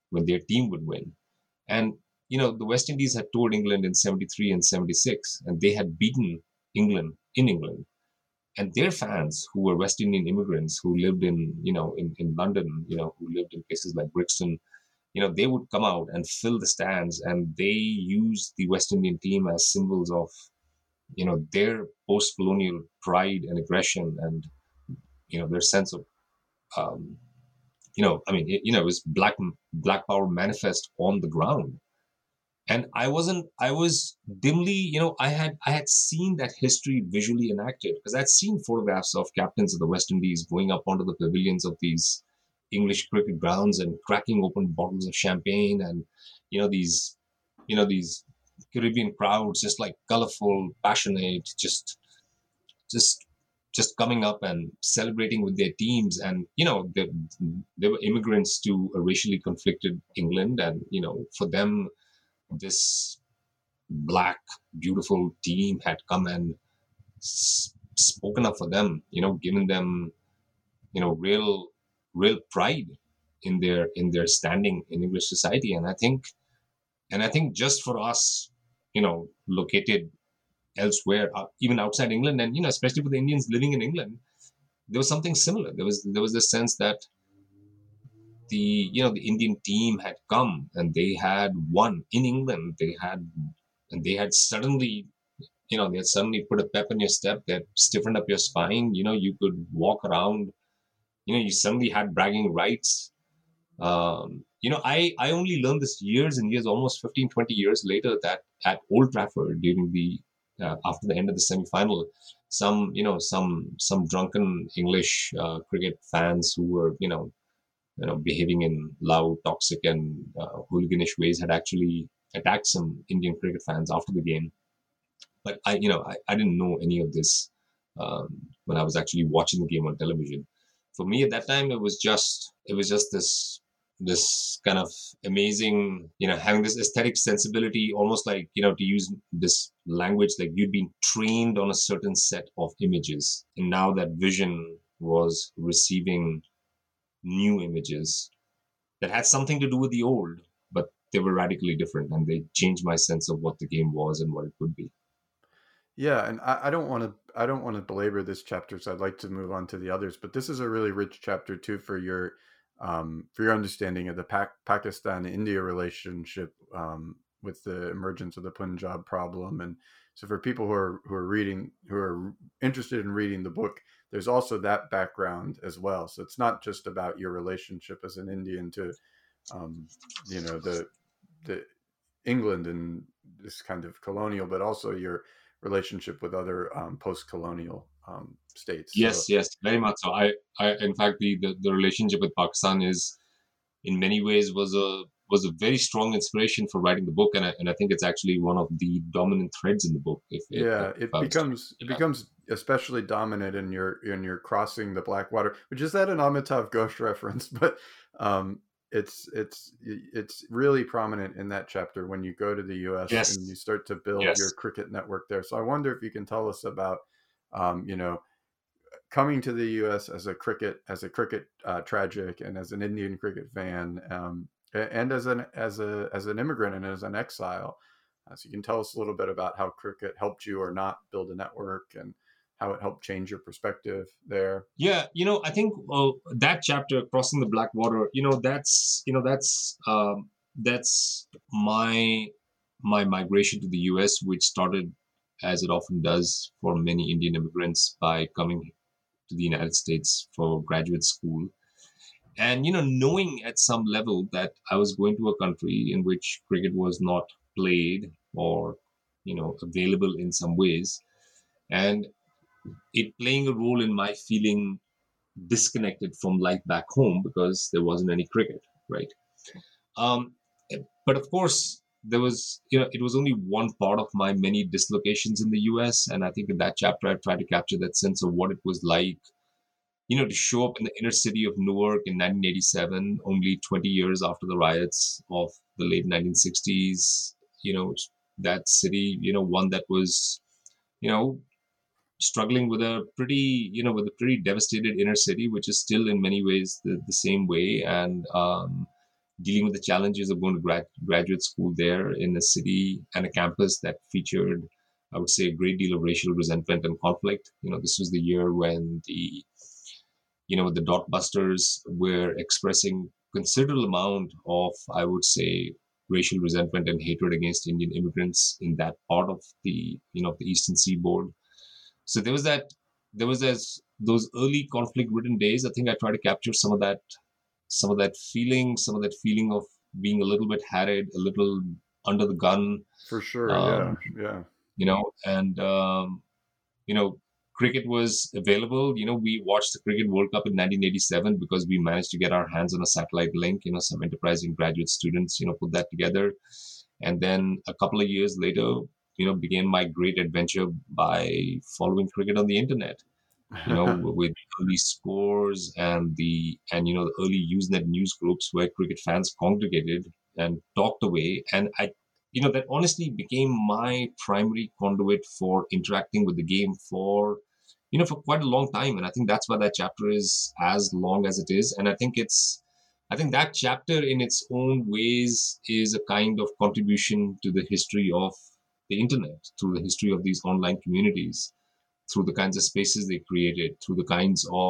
when their team would win. And, you know, the West Indies had toured England in seventy-three and seventy-six, and they had beaten England in England. And their fans, who were West Indian immigrants who lived in, you know, in, in London, you know, who lived in places like Brixton, you know, they would come out and fill the stands, and they used the West Indian team as symbols of, you know, their post-colonial pride and aggression, and, you know, their sense of, um, you know, I mean, it, you know, it was black black power manifest on the ground. And I wasn't, I was dimly, you know, I had, I had seen that history visually enacted, because I'd seen photographs of captains of the West Indies going up onto the pavilions of these English cricket grounds and cracking open bottles of champagne, and, you know, these, you know, these Caribbean crowds, just like colorful, passionate, just, just, just coming up and celebrating with their teams. And, you know, they, they were immigrants to a racially conflicted England. And, you know, for them, this black, beautiful team had come and s- spoken up for them, you know, given them, you know, real, real pride in their, in their standing in English society. And I think, and I think just for us, you know, located elsewhere, uh, even outside England, and, you know, especially for the Indians living in England, there was something similar. There was, there was this sense that the, you know, the Indian team had come and they had won in England. They had, and they had suddenly, you know, they had suddenly put a pep in your step, that stiffened up your spine. You know, you could walk around, you know, you suddenly had bragging rights. Um, you know, I, I only learned this years and years, almost fifteen, twenty years later, that at Old Trafford during the, uh, after the end of the semi-final, some, you know, some, some drunken English uh, cricket fans who were, you know, you know, behaving in loud, toxic, and uh, hooliganish ways had actually attacked some Indian cricket fans after the game. But I, you know, I, I didn't know any of this um, when I was actually watching the game on television. For me at that time, it was just, it was just this, this kind of amazing, you know, having this aesthetic sensibility, almost like, you know, to use this language, like you'd been trained on a certain set of images, and now that vision was receiving new images that had something to do with the old, but they were radically different, and they changed my sense of what the game was and what it could be. Yeah, and I, I don't want to I don't want to belabor this chapter, so I'd like to move on to the others. But this is a really rich chapter too for your um, for your understanding of the Pac- Pakistan-India relationship um, with the emergence of the Punjab problem. And so for people who are who are reading who are interested in reading the book, there's also that background as well. So it's not just about your relationship as an Indian to um, you know the the England and this kind of colonial, but also your relationship with other um, post-colonial um, states. So Yes, yes, very much so. I, I, in fact, the, the, the relationship with Pakistan is, in many ways, was a was a very strong inspiration for writing the book, and I, and I think it's actually one of the dominant threads in the book. If if, if yeah, it I was to, becomes it yeah. becomes especially dominant in your in your crossing the Blackwater, which is that an Amitav Ghosh reference, but um, it's it's it's really prominent in that chapter when you go to the U S and you Yes, start to build yes. your cricket network there. So I wonder if you can tell us about um, you know coming to the U S as a cricket as a cricket uh, tragic and as an Indian cricket fan, um, and as an as a as an immigrant and as an exile. Uh, so you can tell us a little bit about how cricket helped you or not build a network, and how it helped change your perspective there. Yeah, you know, I think uh, that chapter, crossing the Blackwater, you know, that's you know that's um, that's my my migration to the U S, which started, as it often does for many Indian immigrants, by coming to the United States for graduate school. And, you know, knowing at some level that I was going to a country in which cricket was not played or, you know, available in some ways, and it playing a role in my feeling disconnected from life back home because there wasn't any cricket, right? Um, but of course, there was, you know, it was only one part of my many dislocations in the U S. And I think in that chapter, I tried to capture that sense of what it was like, you know, to show up in the inner city of Newark in nineteen eighty-seven, only twenty years after the riots of the late nineteen sixties. You know, that city, you know, one that was, you know, struggling with a pretty, you know, with a pretty devastated inner city, which is still in many ways the, the same way. And, um, dealing with the challenges of going to grad, graduate school there in a city and a campus that featured, I would say, a great deal of racial resentment and conflict. You know, this was the year when the, you know, the dot busters were expressing considerable amount of, I would say, racial resentment and hatred against Indian immigrants in that part of the, you know, the Eastern Seaboard. So there was that, there was as those early conflict-ridden days. I think I tried to capture some of that, some of that feeling, some of that feeling of being a little bit harried, a little under the gun. For sure, um, yeah, yeah. You know, and um, you know, cricket was available. You know, we watched the Cricket World Cup in nineteen eighty-seven because we managed to get our hands on a satellite link. You know, some enterprising graduate students, you know, put that together. And then a couple of years later, you know, began my great adventure by following cricket on the internet. You know, with early scores and the, and, you know, the early Usenet news groups where cricket fans congregated and talked away. And I, you know, that honestly became my primary conduit for interacting with the game for, you know, for quite a long time. And I think that's why that chapter is as long as it is. And I think it's, I think that chapter in its own ways is a kind of contribution to the history of the internet, through the history of these online communities, through the kinds of spaces they created, through the kinds of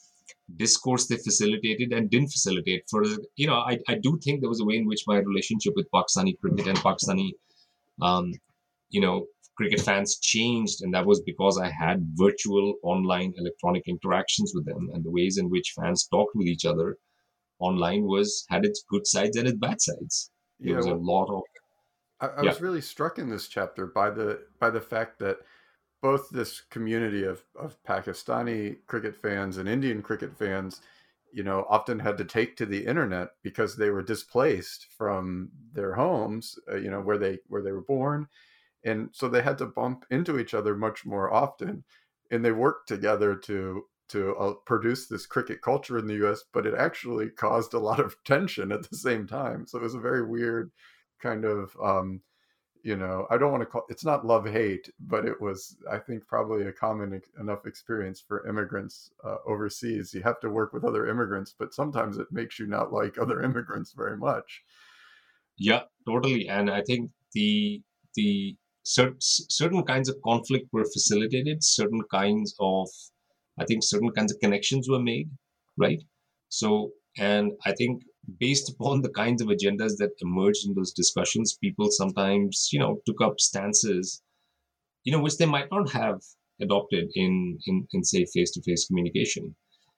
discourse they facilitated and didn't facilitate. For, you know, I, I do think there was a way in which my relationship with Pakistani cricket and Pakistani, um, you know, cricket fans changed. And that was because I had virtual online electronic interactions with them, and the ways in which fans talked with each other online was, had its good sides and its bad sides. There Yeah, was well, a lot of, I, I yeah. was really struck in this chapter by the by the fact that both this community of, of Pakistani cricket fans and Indian cricket fans, you know, often had to take to the internet because they were displaced from their homes, uh, you know, where they where they were born, and so they had to bump into each other much more often, and they worked together to to uh, produce this cricket culture in the U S. But it actually caused a lot of tension at the same time. So it was a very weird kind of um, you know, I don't want to call it's not love hate, but it was, I think, probably a common enough experience for immigrants uh, overseas. You have to work with other immigrants, but sometimes it makes you not like other immigrants very much. Yeah, totally. And I think the the cer- certain kinds of conflict were facilitated, certain kinds of, I think, certain kinds of connections were made, right? So, and I think based upon the kinds of agendas that emerged in those discussions, people sometimes, you know, took up stances, you know, which they might not have adopted in in, in say face-to-face communication.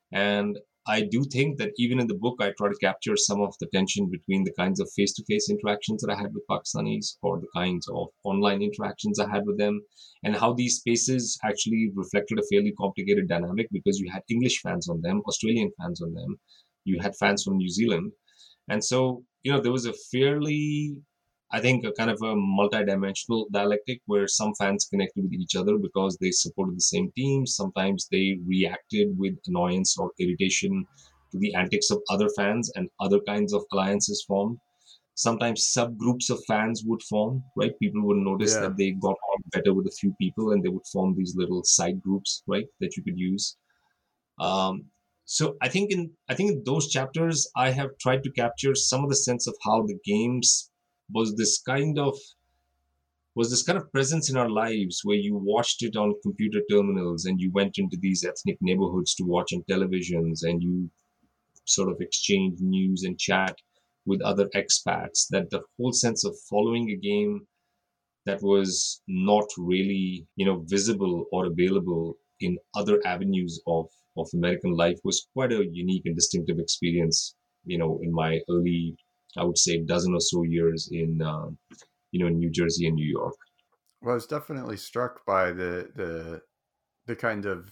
And I do think that even in the book, I try to capture some of the tension between the kinds of face-to-face interactions that I had with Pakistanis, or the kinds of online interactions I had with them, and how these spaces actually reflected a fairly complicated dynamic, because you had English fans on them, Australian fans on them, you had fans from New Zealand. And so, you know, there was a fairly, I think, a kind of a multi-dimensional dialectic where some fans connected with each other because they supported the same team. Sometimes they reacted with annoyance or irritation to the antics of other fans, and other kinds of alliances formed. Sometimes subgroups of fans would form, right? People would notice Yeah. that they got on better with a few people, and they would form these little side groups, right, that you could use. Um, so I think in I think in those chapters, I have tried to capture some of the sense of how the games was this kind of was this kind of presence in our lives, where you watched it on computer terminals, and you went into these ethnic neighborhoods to watch on televisions, and you sort of exchange news and chat with other expats. That the whole sense of following a game that was not really, you know, visible or available in other avenues of of American life was quite a unique and distinctive experience. You know, in my early, I would say, dozen or so years in, uh, you know, in New Jersey and New York. Well, I was definitely struck by the the the kind of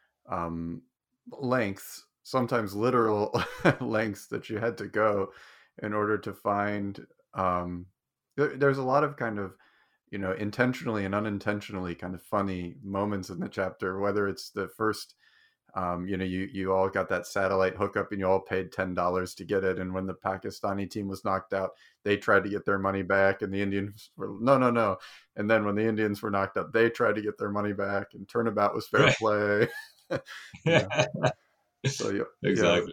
um, lengths, sometimes literal lengths, that you had to go in order to find. Um, there, there's a lot of kind of, you know, intentionally and unintentionally kind of funny moments in the chapter. Whether it's the first, um, you know, you you all got that satellite hookup and you all paid ten dollars to get it, and when the Pakistani team was knocked out, they tried to get their money back, and the Indians were no, no, no. And then when the Indians were knocked out, they tried to get their money back, and turnabout was fair Right. play. Yeah. So yeah, Exactly.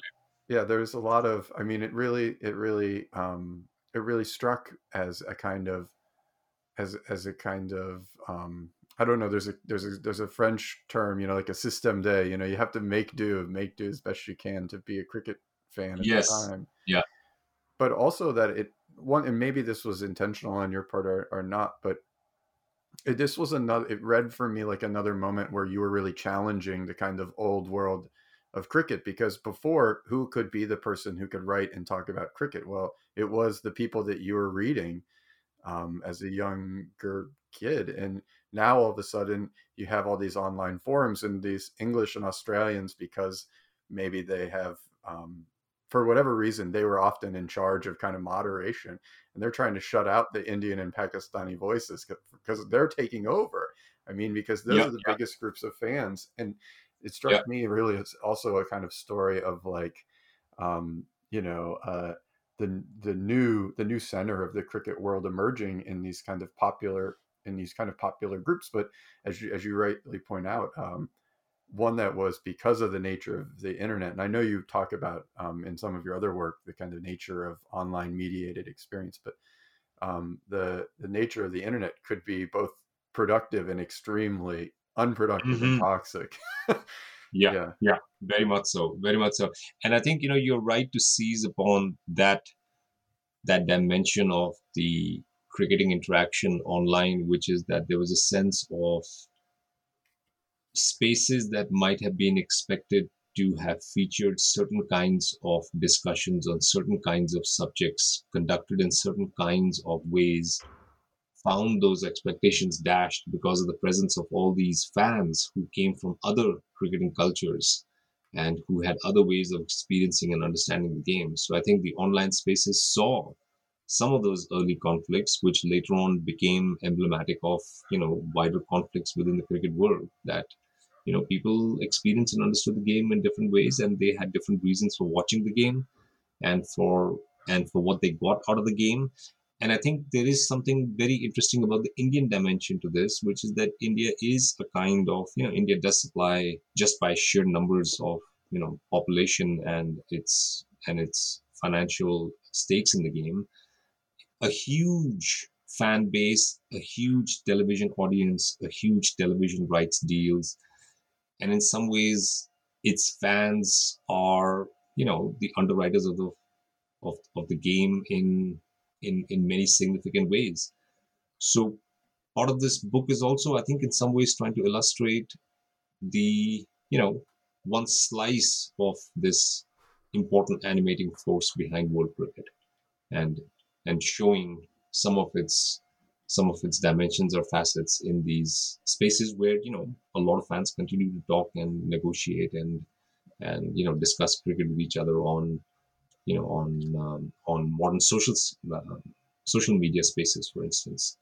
Yeah, there's a lot of, I mean, it really, it really, um, it really struck as a kind of, as, as a kind of, um, I don't know, there's a, there's a, there's a French term, you know, like a système D, you know, you have to make do, make do as best you can to be a cricket fan at the Yes. time. Yeah. But also that it, one, and maybe this was intentional on your part or, or not, but it, this was another, it read for me like another moment where you were really challenging the kind of old world of cricket, because before, who could be the person who could write and talk about cricket? Well, it was the people that you were reading um, as a younger kid. And now all of a sudden you have all these online forums, and these English and Australians, because maybe they have um, for whatever reason, they were often in charge of kind of moderation, and they're trying to shut out the Indian and Pakistani voices because they're taking over. I mean, because those Yeah. are the Yeah. biggest groups of fans. And it struck Yeah. me really as also a kind of story of like, um, you know, uh, the the new the new center of the cricket world emerging in these kind of popular in these kind of popular groups. But as you as you rightly point out, um, one that was because of the nature of the internet. And I know you talk about um, in some of your other work the kind of nature of online mediated experience, but um, the the nature of the internet could be both productive and extremely unproductive and Hmm. toxic. Yeah. Yeah. Yeah. Very much so. Very much so. And I think, you know, you're right to seize upon that that dimension of the cricketing interaction online, which is that there was a sense of spaces that might have been expected to have featured certain kinds of discussions on certain kinds of subjects conducted in certain kinds of ways, found those expectations dashed because of the presence of all these fans who came from other cricketing cultures and who had other ways of experiencing and understanding the game. So I think the online spaces saw some of those early conflicts, which later on became emblematic of, you know, wider conflicts within the cricket world, that, you know, people experienced and understood the game in different ways, and they had different reasons for watching the game and for and for what they got out of the game. And I think there is something very interesting about the Indian dimension to this, which is that India is a kind of, you know, India does supply, just by sheer numbers of, you know, population and its and its financial stakes in the game, a huge fan base, a huge television audience, a huge television rights deals, and in some ways its fans are, you know, the underwriters of the of, of the game in in in many significant ways. So part of this book is also, I think, in some ways trying to illustrate the, you know, one slice of this important animating force behind world cricket, and and showing some of its some of its dimensions or facets in these spaces where, you know, a lot of fans continue to talk and negotiate and and you know, discuss cricket with each other on, you know, on um, on modern social uh, social media spaces, for instance.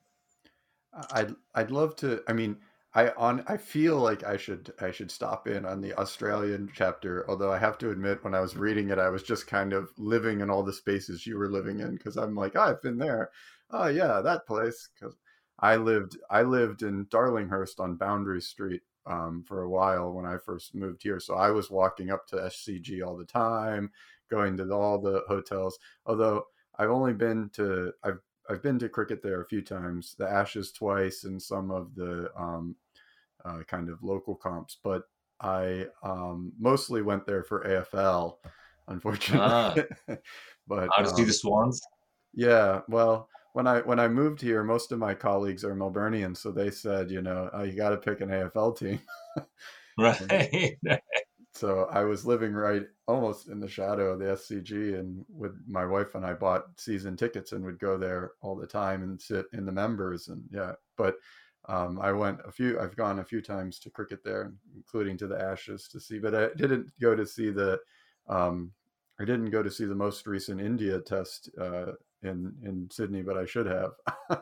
I'd I'd love to. I mean, I on I feel like I should I should stop in on the Australian chapter. Although I have to admit, when I was reading it, I was just kind of living in all the spaces you were living in, because I'm like, oh, I've been there. Oh yeah, that place. Because I lived I lived in Darlinghurst on Boundary Street um, for a while when I first moved here. So I was walking up to S C G all the time, going to all the hotels. Although I've only been to I've I've been to cricket there a few times, the Ashes twice, and some of the um, uh, kind of local comps. But I um, mostly went there for A F L, unfortunately. Ah, But how to see the um, swans? yeah, well, when I when I moved here, most of my colleagues are Melburnians, so they said, you know, oh, you got to pick an A F L team. And Right. so I was living right almost in the shadow of the S C G, and with my wife and I bought season tickets and would go there all the time and sit in the members. And yeah, but um, I went a few, I've gone a few times to cricket there, including to the Ashes to see, but I didn't go to see the, um, I didn't go to see the most recent India test uh, in, in Sydney, but I should have.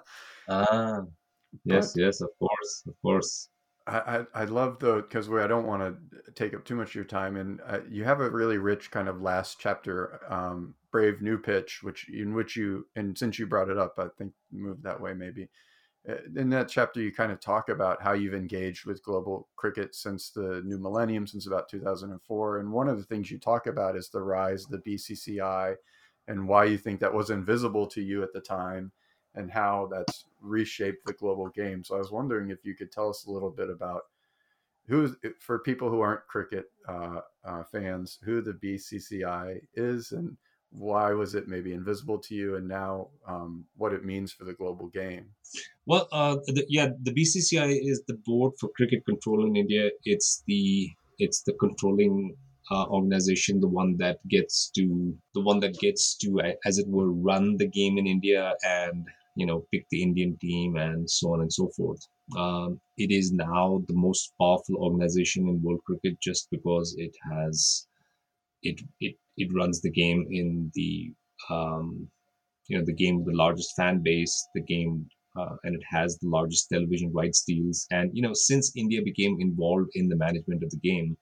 Ah, yes, But yes, of course, of course. I, I I love the, because we I don't want to take up too much of your time, and uh, you have a really rich kind of last chapter, um, Brave New Pitch, which in which you, and since you brought it up, I think move that way maybe. in that chapter, you kind of talk about how you've engaged with global cricket since the new millennium, since about two thousand four. And one of the things you talk about is the rise of the B C C I and why you think that was invisible to you at the time and how that's reshaped the global game. So I was wondering if you could tell us a little bit about who, for people who aren't cricket uh, uh, fans, who the B C C I is and why was it maybe invisible to you, and now um, what it means for the global game. Well, uh, the, yeah, the B C C I is the Board for Cricket Control in India. It's the it's the controlling uh, organization, the one that gets to the one that gets to, as it were, run the game in India and you know pick the Indian team and so on and so forth. Um, it is now the most powerful organization in world cricket just because it has it it it runs the game in the um, you know the game with the largest fan base, the game, uh, and it has the largest television rights deals. And you know, since India became involved in the management of the game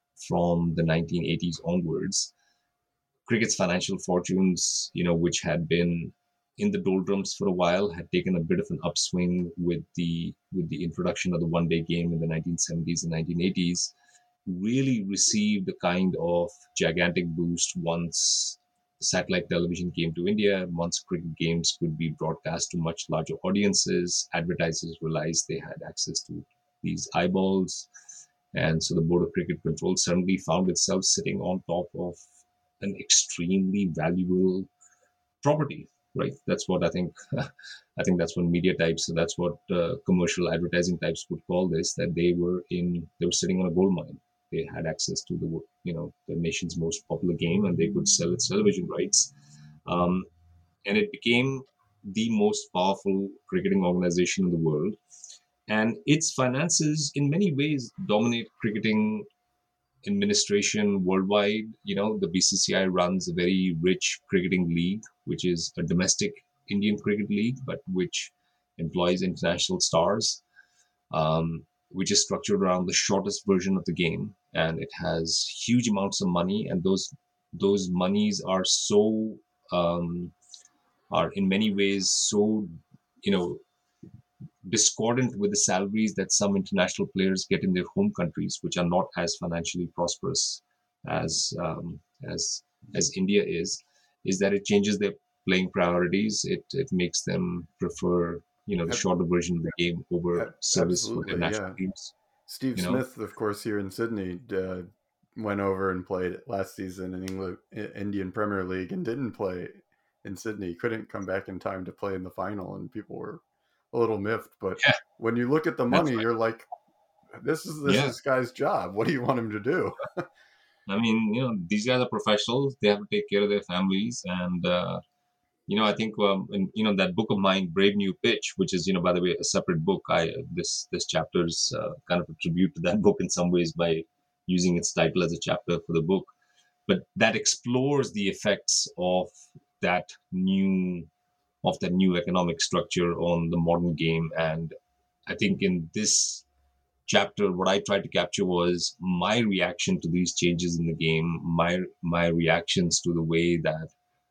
from the nineteen eighties onwards, cricket's financial fortunes, you know, which had been in the doldrums for a while, had taken a bit of an upswing with the with the introduction of the one-day game in the nineteen seventies and nineteen eighties. Really received a kind of gigantic boost once satellite television came to India. Once cricket games could be broadcast to much larger audiences, advertisers realized they had access to these eyeballs. And so the Board of Cricket Control suddenly found itself sitting on top of an extremely valuable property, right? That's what I think. I think that's what media types, so that's what uh, commercial advertising types would call this, that they were in, they were sitting on a gold mine. They had access to the, you know, the nation's most popular game, and they could sell its television rights. Um, and it became the most powerful cricketing organization in the world. And its finances, in many ways, dominate cricketing administration worldwide. You know, the B C C I runs a very rich cricketing league, which is a domestic Indian cricket league, but which employs international stars. Um, which is structured around the shortest version of the game, and it has huge amounts of money, and those those monies are so um, are in many ways so you know discordant with the salaries that some international players get in their home countries, which are not as financially prosperous as um, as as India is. Is that it changes their playing priorities? It it makes them prefer you know the shorter version of the game over service for their Absolutely, national yeah. teams. Steve You know, Smith, of course, here in Sydney, uh, went over and played last season in England, Indian Premier League, and didn't play in Sydney. He couldn't come back in time to play in the final, and people were a little miffed. But yeah, when you look at the that's money, right. you're like, "This is this Yeah, is guy's job. What do you want him to do?" I mean, you know, these guys are professionals. They have to take care of their families, and uh, you know, I think um, in, you know that book of mine, Brave New Pitch, which is you know by the way a separate book. I this this chapter is uh, kind of a tribute to that book in some ways by using its title as a chapter for the book. But that explores the effects of that new of that new economic structure on the modern game. And I think in this chapter, what I tried to capture was my reaction to these changes in the game, my my reactions to the way that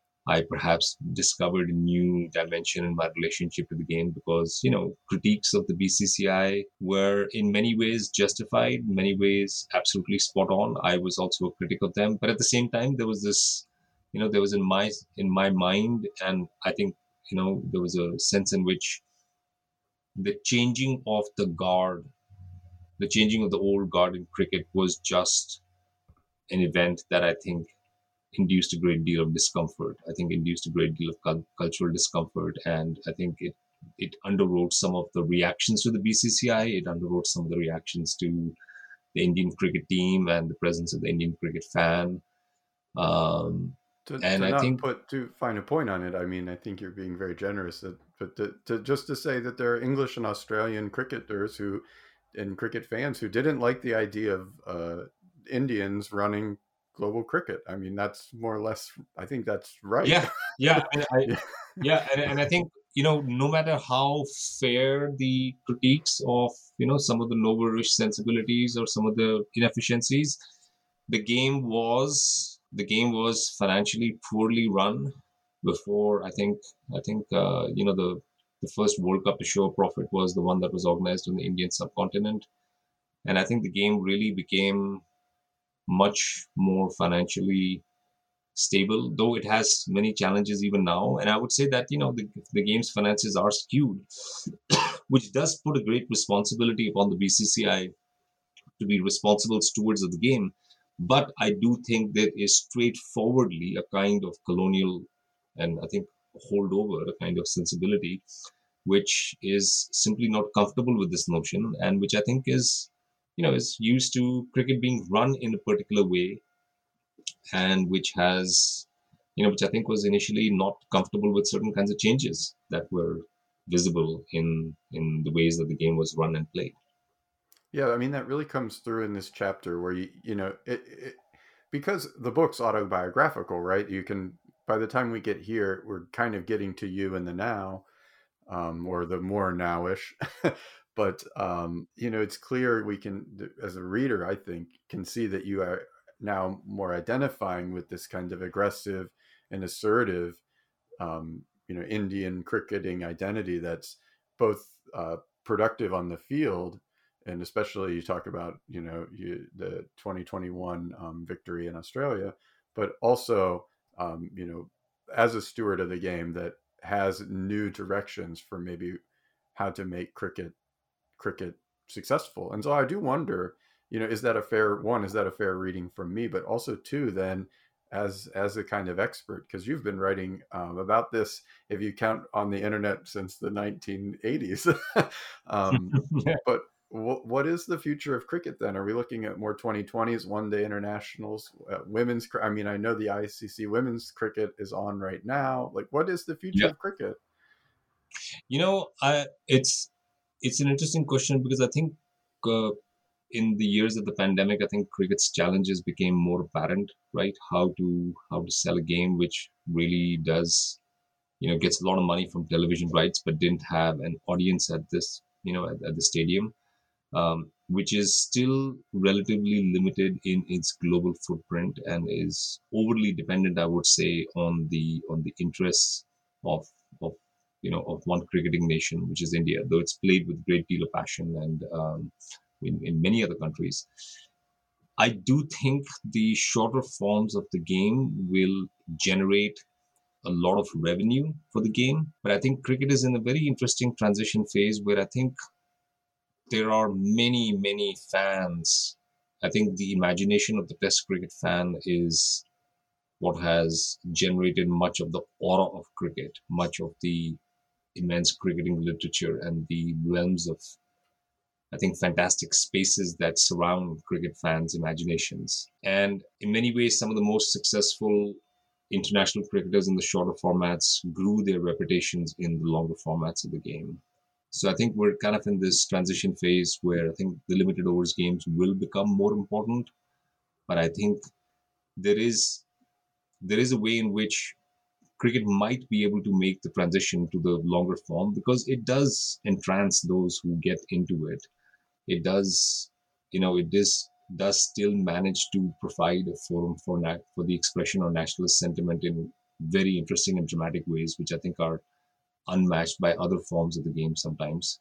I perhaps discovered a new dimension in my relationship to the game, because, you know, critiques of the B C C I were in many ways justified, in many ways absolutely spot on. I was also a critic of them. But at the same time, there was this, you know, there was in my in my mind, and I think, you know, there was a sense in which the changing of the guard, the changing of the old guard in cricket was just an event that I think induced a great deal of discomfort. I think induced a great deal of cul- cultural discomfort, and I think it it underwrote some of the reactions to the B C C I. It underwrote some of the reactions to the Indian cricket team and the presence of the Indian cricket fan. Um, to and to I not think, put too fine a point on it, I mean, I think you're being very generous. That, but to, to just to say that there are English and Australian cricketers who, and cricket fans who didn't like the idea of uh, Indians running global cricket. I mean, that's more or less. I think that's right. yeah, yeah, and I, Yeah. yeah, and, and I think you know, no matter how fair the critiques of you know some of the novelish sensibilities or some of the inefficiencies, the game was the game was financially poorly run before. I think I think uh, you know the the first World Cup to show a profit was the one that was organized on the Indian subcontinent. And I think the game really became much more financially stable, though it has many challenges even now. And I would say that, you know, the, the game's finances are skewed, which does put a great responsibility upon the B C C I to be responsible stewards of the game. But I do think there is straightforwardly a kind of colonial and I think holdover, a kind of sensibility, which is simply not comfortable with this notion, and which I think is, you know, is used to cricket being run in a particular way, and which has, you know, which I think was initially not comfortable with certain kinds of changes that were visible in in the ways that the game was run and played. Yeah, I mean that really comes through in this chapter where you you know it, it because the book's autobiographical, right? You can by the time we get here, we're kind of getting to you in the now, um, or the more nowish. But um, you know, it's clear we can, as a reader, I think, can see that you are now more identifying with this kind of aggressive and assertive, um, you know, Indian cricketing identity that's both uh, productive on the field, and especially you talk about, you know, you, the twenty twenty-one um, victory in Australia, but also, um, you know, as a steward of the game that has new directions for maybe how to make cricket cricket successful. And so I do wonder, you know, is that a fair one? Is that a fair reading from me? But also, two, then as as a kind of expert, because you've been writing um, about this, if you count on the internet, since the nineteen eighties. um, but w- what is the future of cricket then? Are we looking at more twenty twenties, one day internationals, uh, women's? I mean, I know the I C C women's cricket is on right now. Like, what is the future Yeah, of cricket? you know, I it's it's an interesting question because I think uh, in the years of the pandemic, I think cricket's challenges became more apparent, right? How to how to sell a game which really does, you know, gets a lot of money from television rights, but didn't have an audience at this, you know, at, at the stadium, um, which is still relatively limited in its global footprint and is overly dependent, I would say, on the on the interests of of you know of one cricketing nation, which is India, though it's played with great deal of passion and um, in, in many other countries. I do think the shorter forms of the game will generate a lot of revenue for the game. But I think cricket is in a very interesting transition phase where I think there are many, many fans. I think the imagination of the Test cricket fan is what has generated much of the aura of cricket, much of the immense cricketing literature, and the realms of, I think, fantastic spaces that surround cricket fans' imaginations. And in many ways, some of the most successful international cricketers in the shorter formats grew their reputations in the longer formats of the game. So I think we're kind of in this transition phase where I think the limited overs games will become more important. But I think there is there is a way in which cricket might be able to make the transition to the longer form because it does entrance those who get into it. It does, you know, it does does still manage to provide a forum for na- for the expression of nationalist sentiment in very interesting and dramatic ways, which I think are unmatched by other forms of the game sometimes.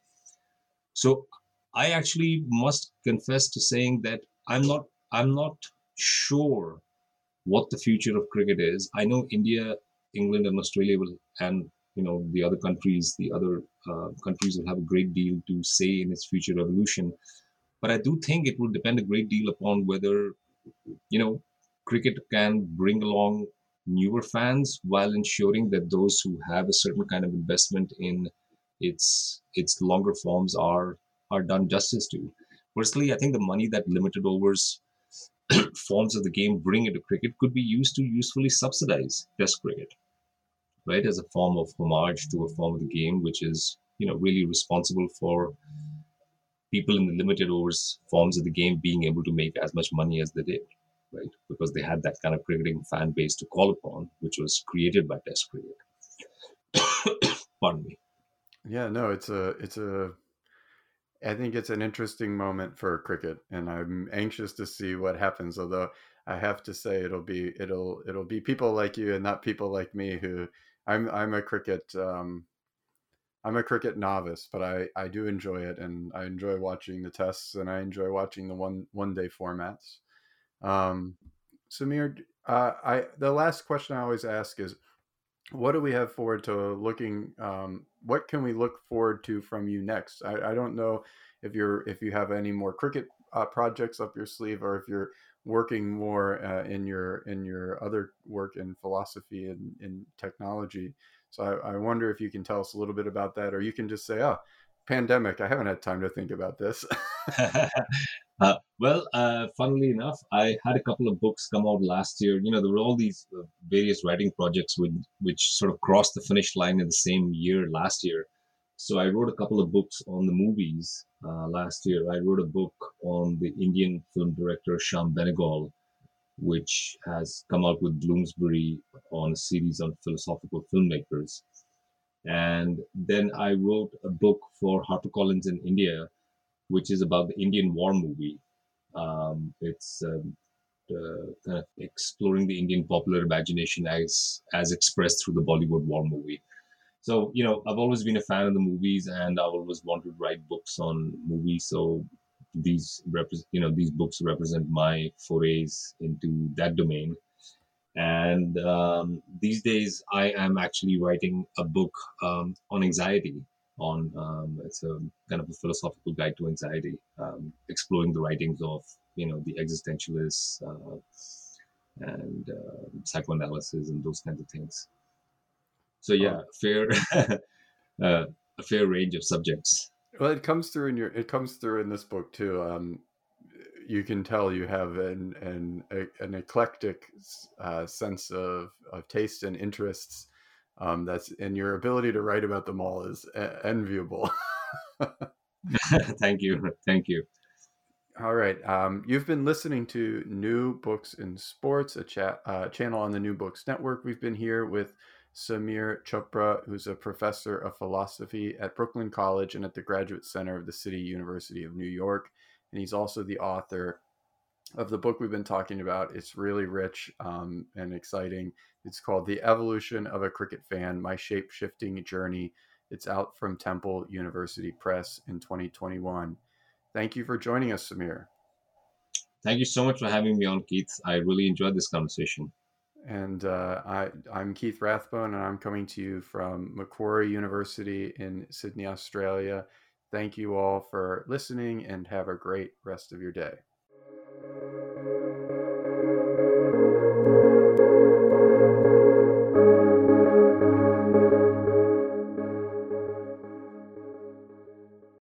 So I actually must confess to saying that I'm not I'm not sure what the future of cricket is. I know India, England, and Australia will, and you know the other countries, the other uh, countries will have a great deal to say in its future evolution. But I do think it will depend a great deal upon whether, you know, cricket can bring along newer fans while ensuring that those who have a certain kind of investment in its its longer forms are are done justice to. Personally, I think the money that limited overs forms of the game bring into cricket could be used to usefully subsidize Test cricket, right, as a form of homage to a form of the game which is, you know, really responsible for people in the limited overs forms of the game being able to make as much money as they did, right? Because they had that kind of cricketing fan base to call upon, which was created by Test cricket. Pardon me. Yeah, no, it's a it's a I think it's an interesting moment for cricket, and I'm anxious to see what happens. Although I have to say, it'll be it'll it'll be people like you and not people like me who I'm I'm a cricket um, I'm a cricket novice, but I, I do enjoy it, and I enjoy watching the tests, and I enjoy watching the one one day formats. Um, Samir, uh, I the last question I always ask is, what do we have forward to looking? Um, what can we look forward to from you next? I, I don't know if you're if you have any more cricket uh, projects up your sleeve, or if you're working more uh, in your in your other work in philosophy and in technology. So I, I wonder if you can tell us a little bit about that, or you can just say, "Oh, pandemic. I haven't had time to think about this." Uh, well, uh, funnily enough, I had a couple of books come out last year. You know, there were all these uh, various writing projects with, which sort of crossed the finish line in the same year last year. So I wrote a couple of books on the movies uh, last year. I wrote a book on the Indian film director Shyam Benegal, which has come out with Bloomsbury on a series on philosophical filmmakers. And then I wrote a book for HarperCollins in India, which is about the Indian war movie. Um, it's um, uh, kind of exploring the Indian popular imagination as as expressed through the Bollywood war movie. So, you know, I've always been a fan of the movies, and I've always wanted to write books on movies. So these repre- you know these books represent my forays into that domain. And um, these days, I am actually writing a book um, on anxiety. On um, It's a kind of a philosophical guide to anxiety, um, exploring the writings of you know the existentialists uh, and uh, psychoanalysis and those kinds of things. So Oh, yeah, fair uh, a fair range of subjects. well, it comes through in your it comes through in this book too. Um, you can tell you have an an an eclectic uh, sense of of taste and interests. Um, that's and your ability to write about them all is enviable. Thank you, thank you. All right. Um, you've been listening to New Books in Sports, a chat uh, channel on the New Books Network. We've been here with Samir Chopra, who's a professor of philosophy at Brooklyn College and at the Graduate Center of the City University of New York. And he's also the author of the book we've been talking about. It's really rich um, and exciting. It's called The Evolution of a Cricket Fan, My Shape-Shifting Journey. It's out from Temple University Press in twenty twenty-one. Thank you for joining us, Samir. Thank you so much for having me on, Keith. I really enjoyed this conversation. And uh, I, I'm Keith Rathbone, and I'm coming to you from Macquarie University in Sydney, Australia. Thank you all for listening, and have a great rest of your day.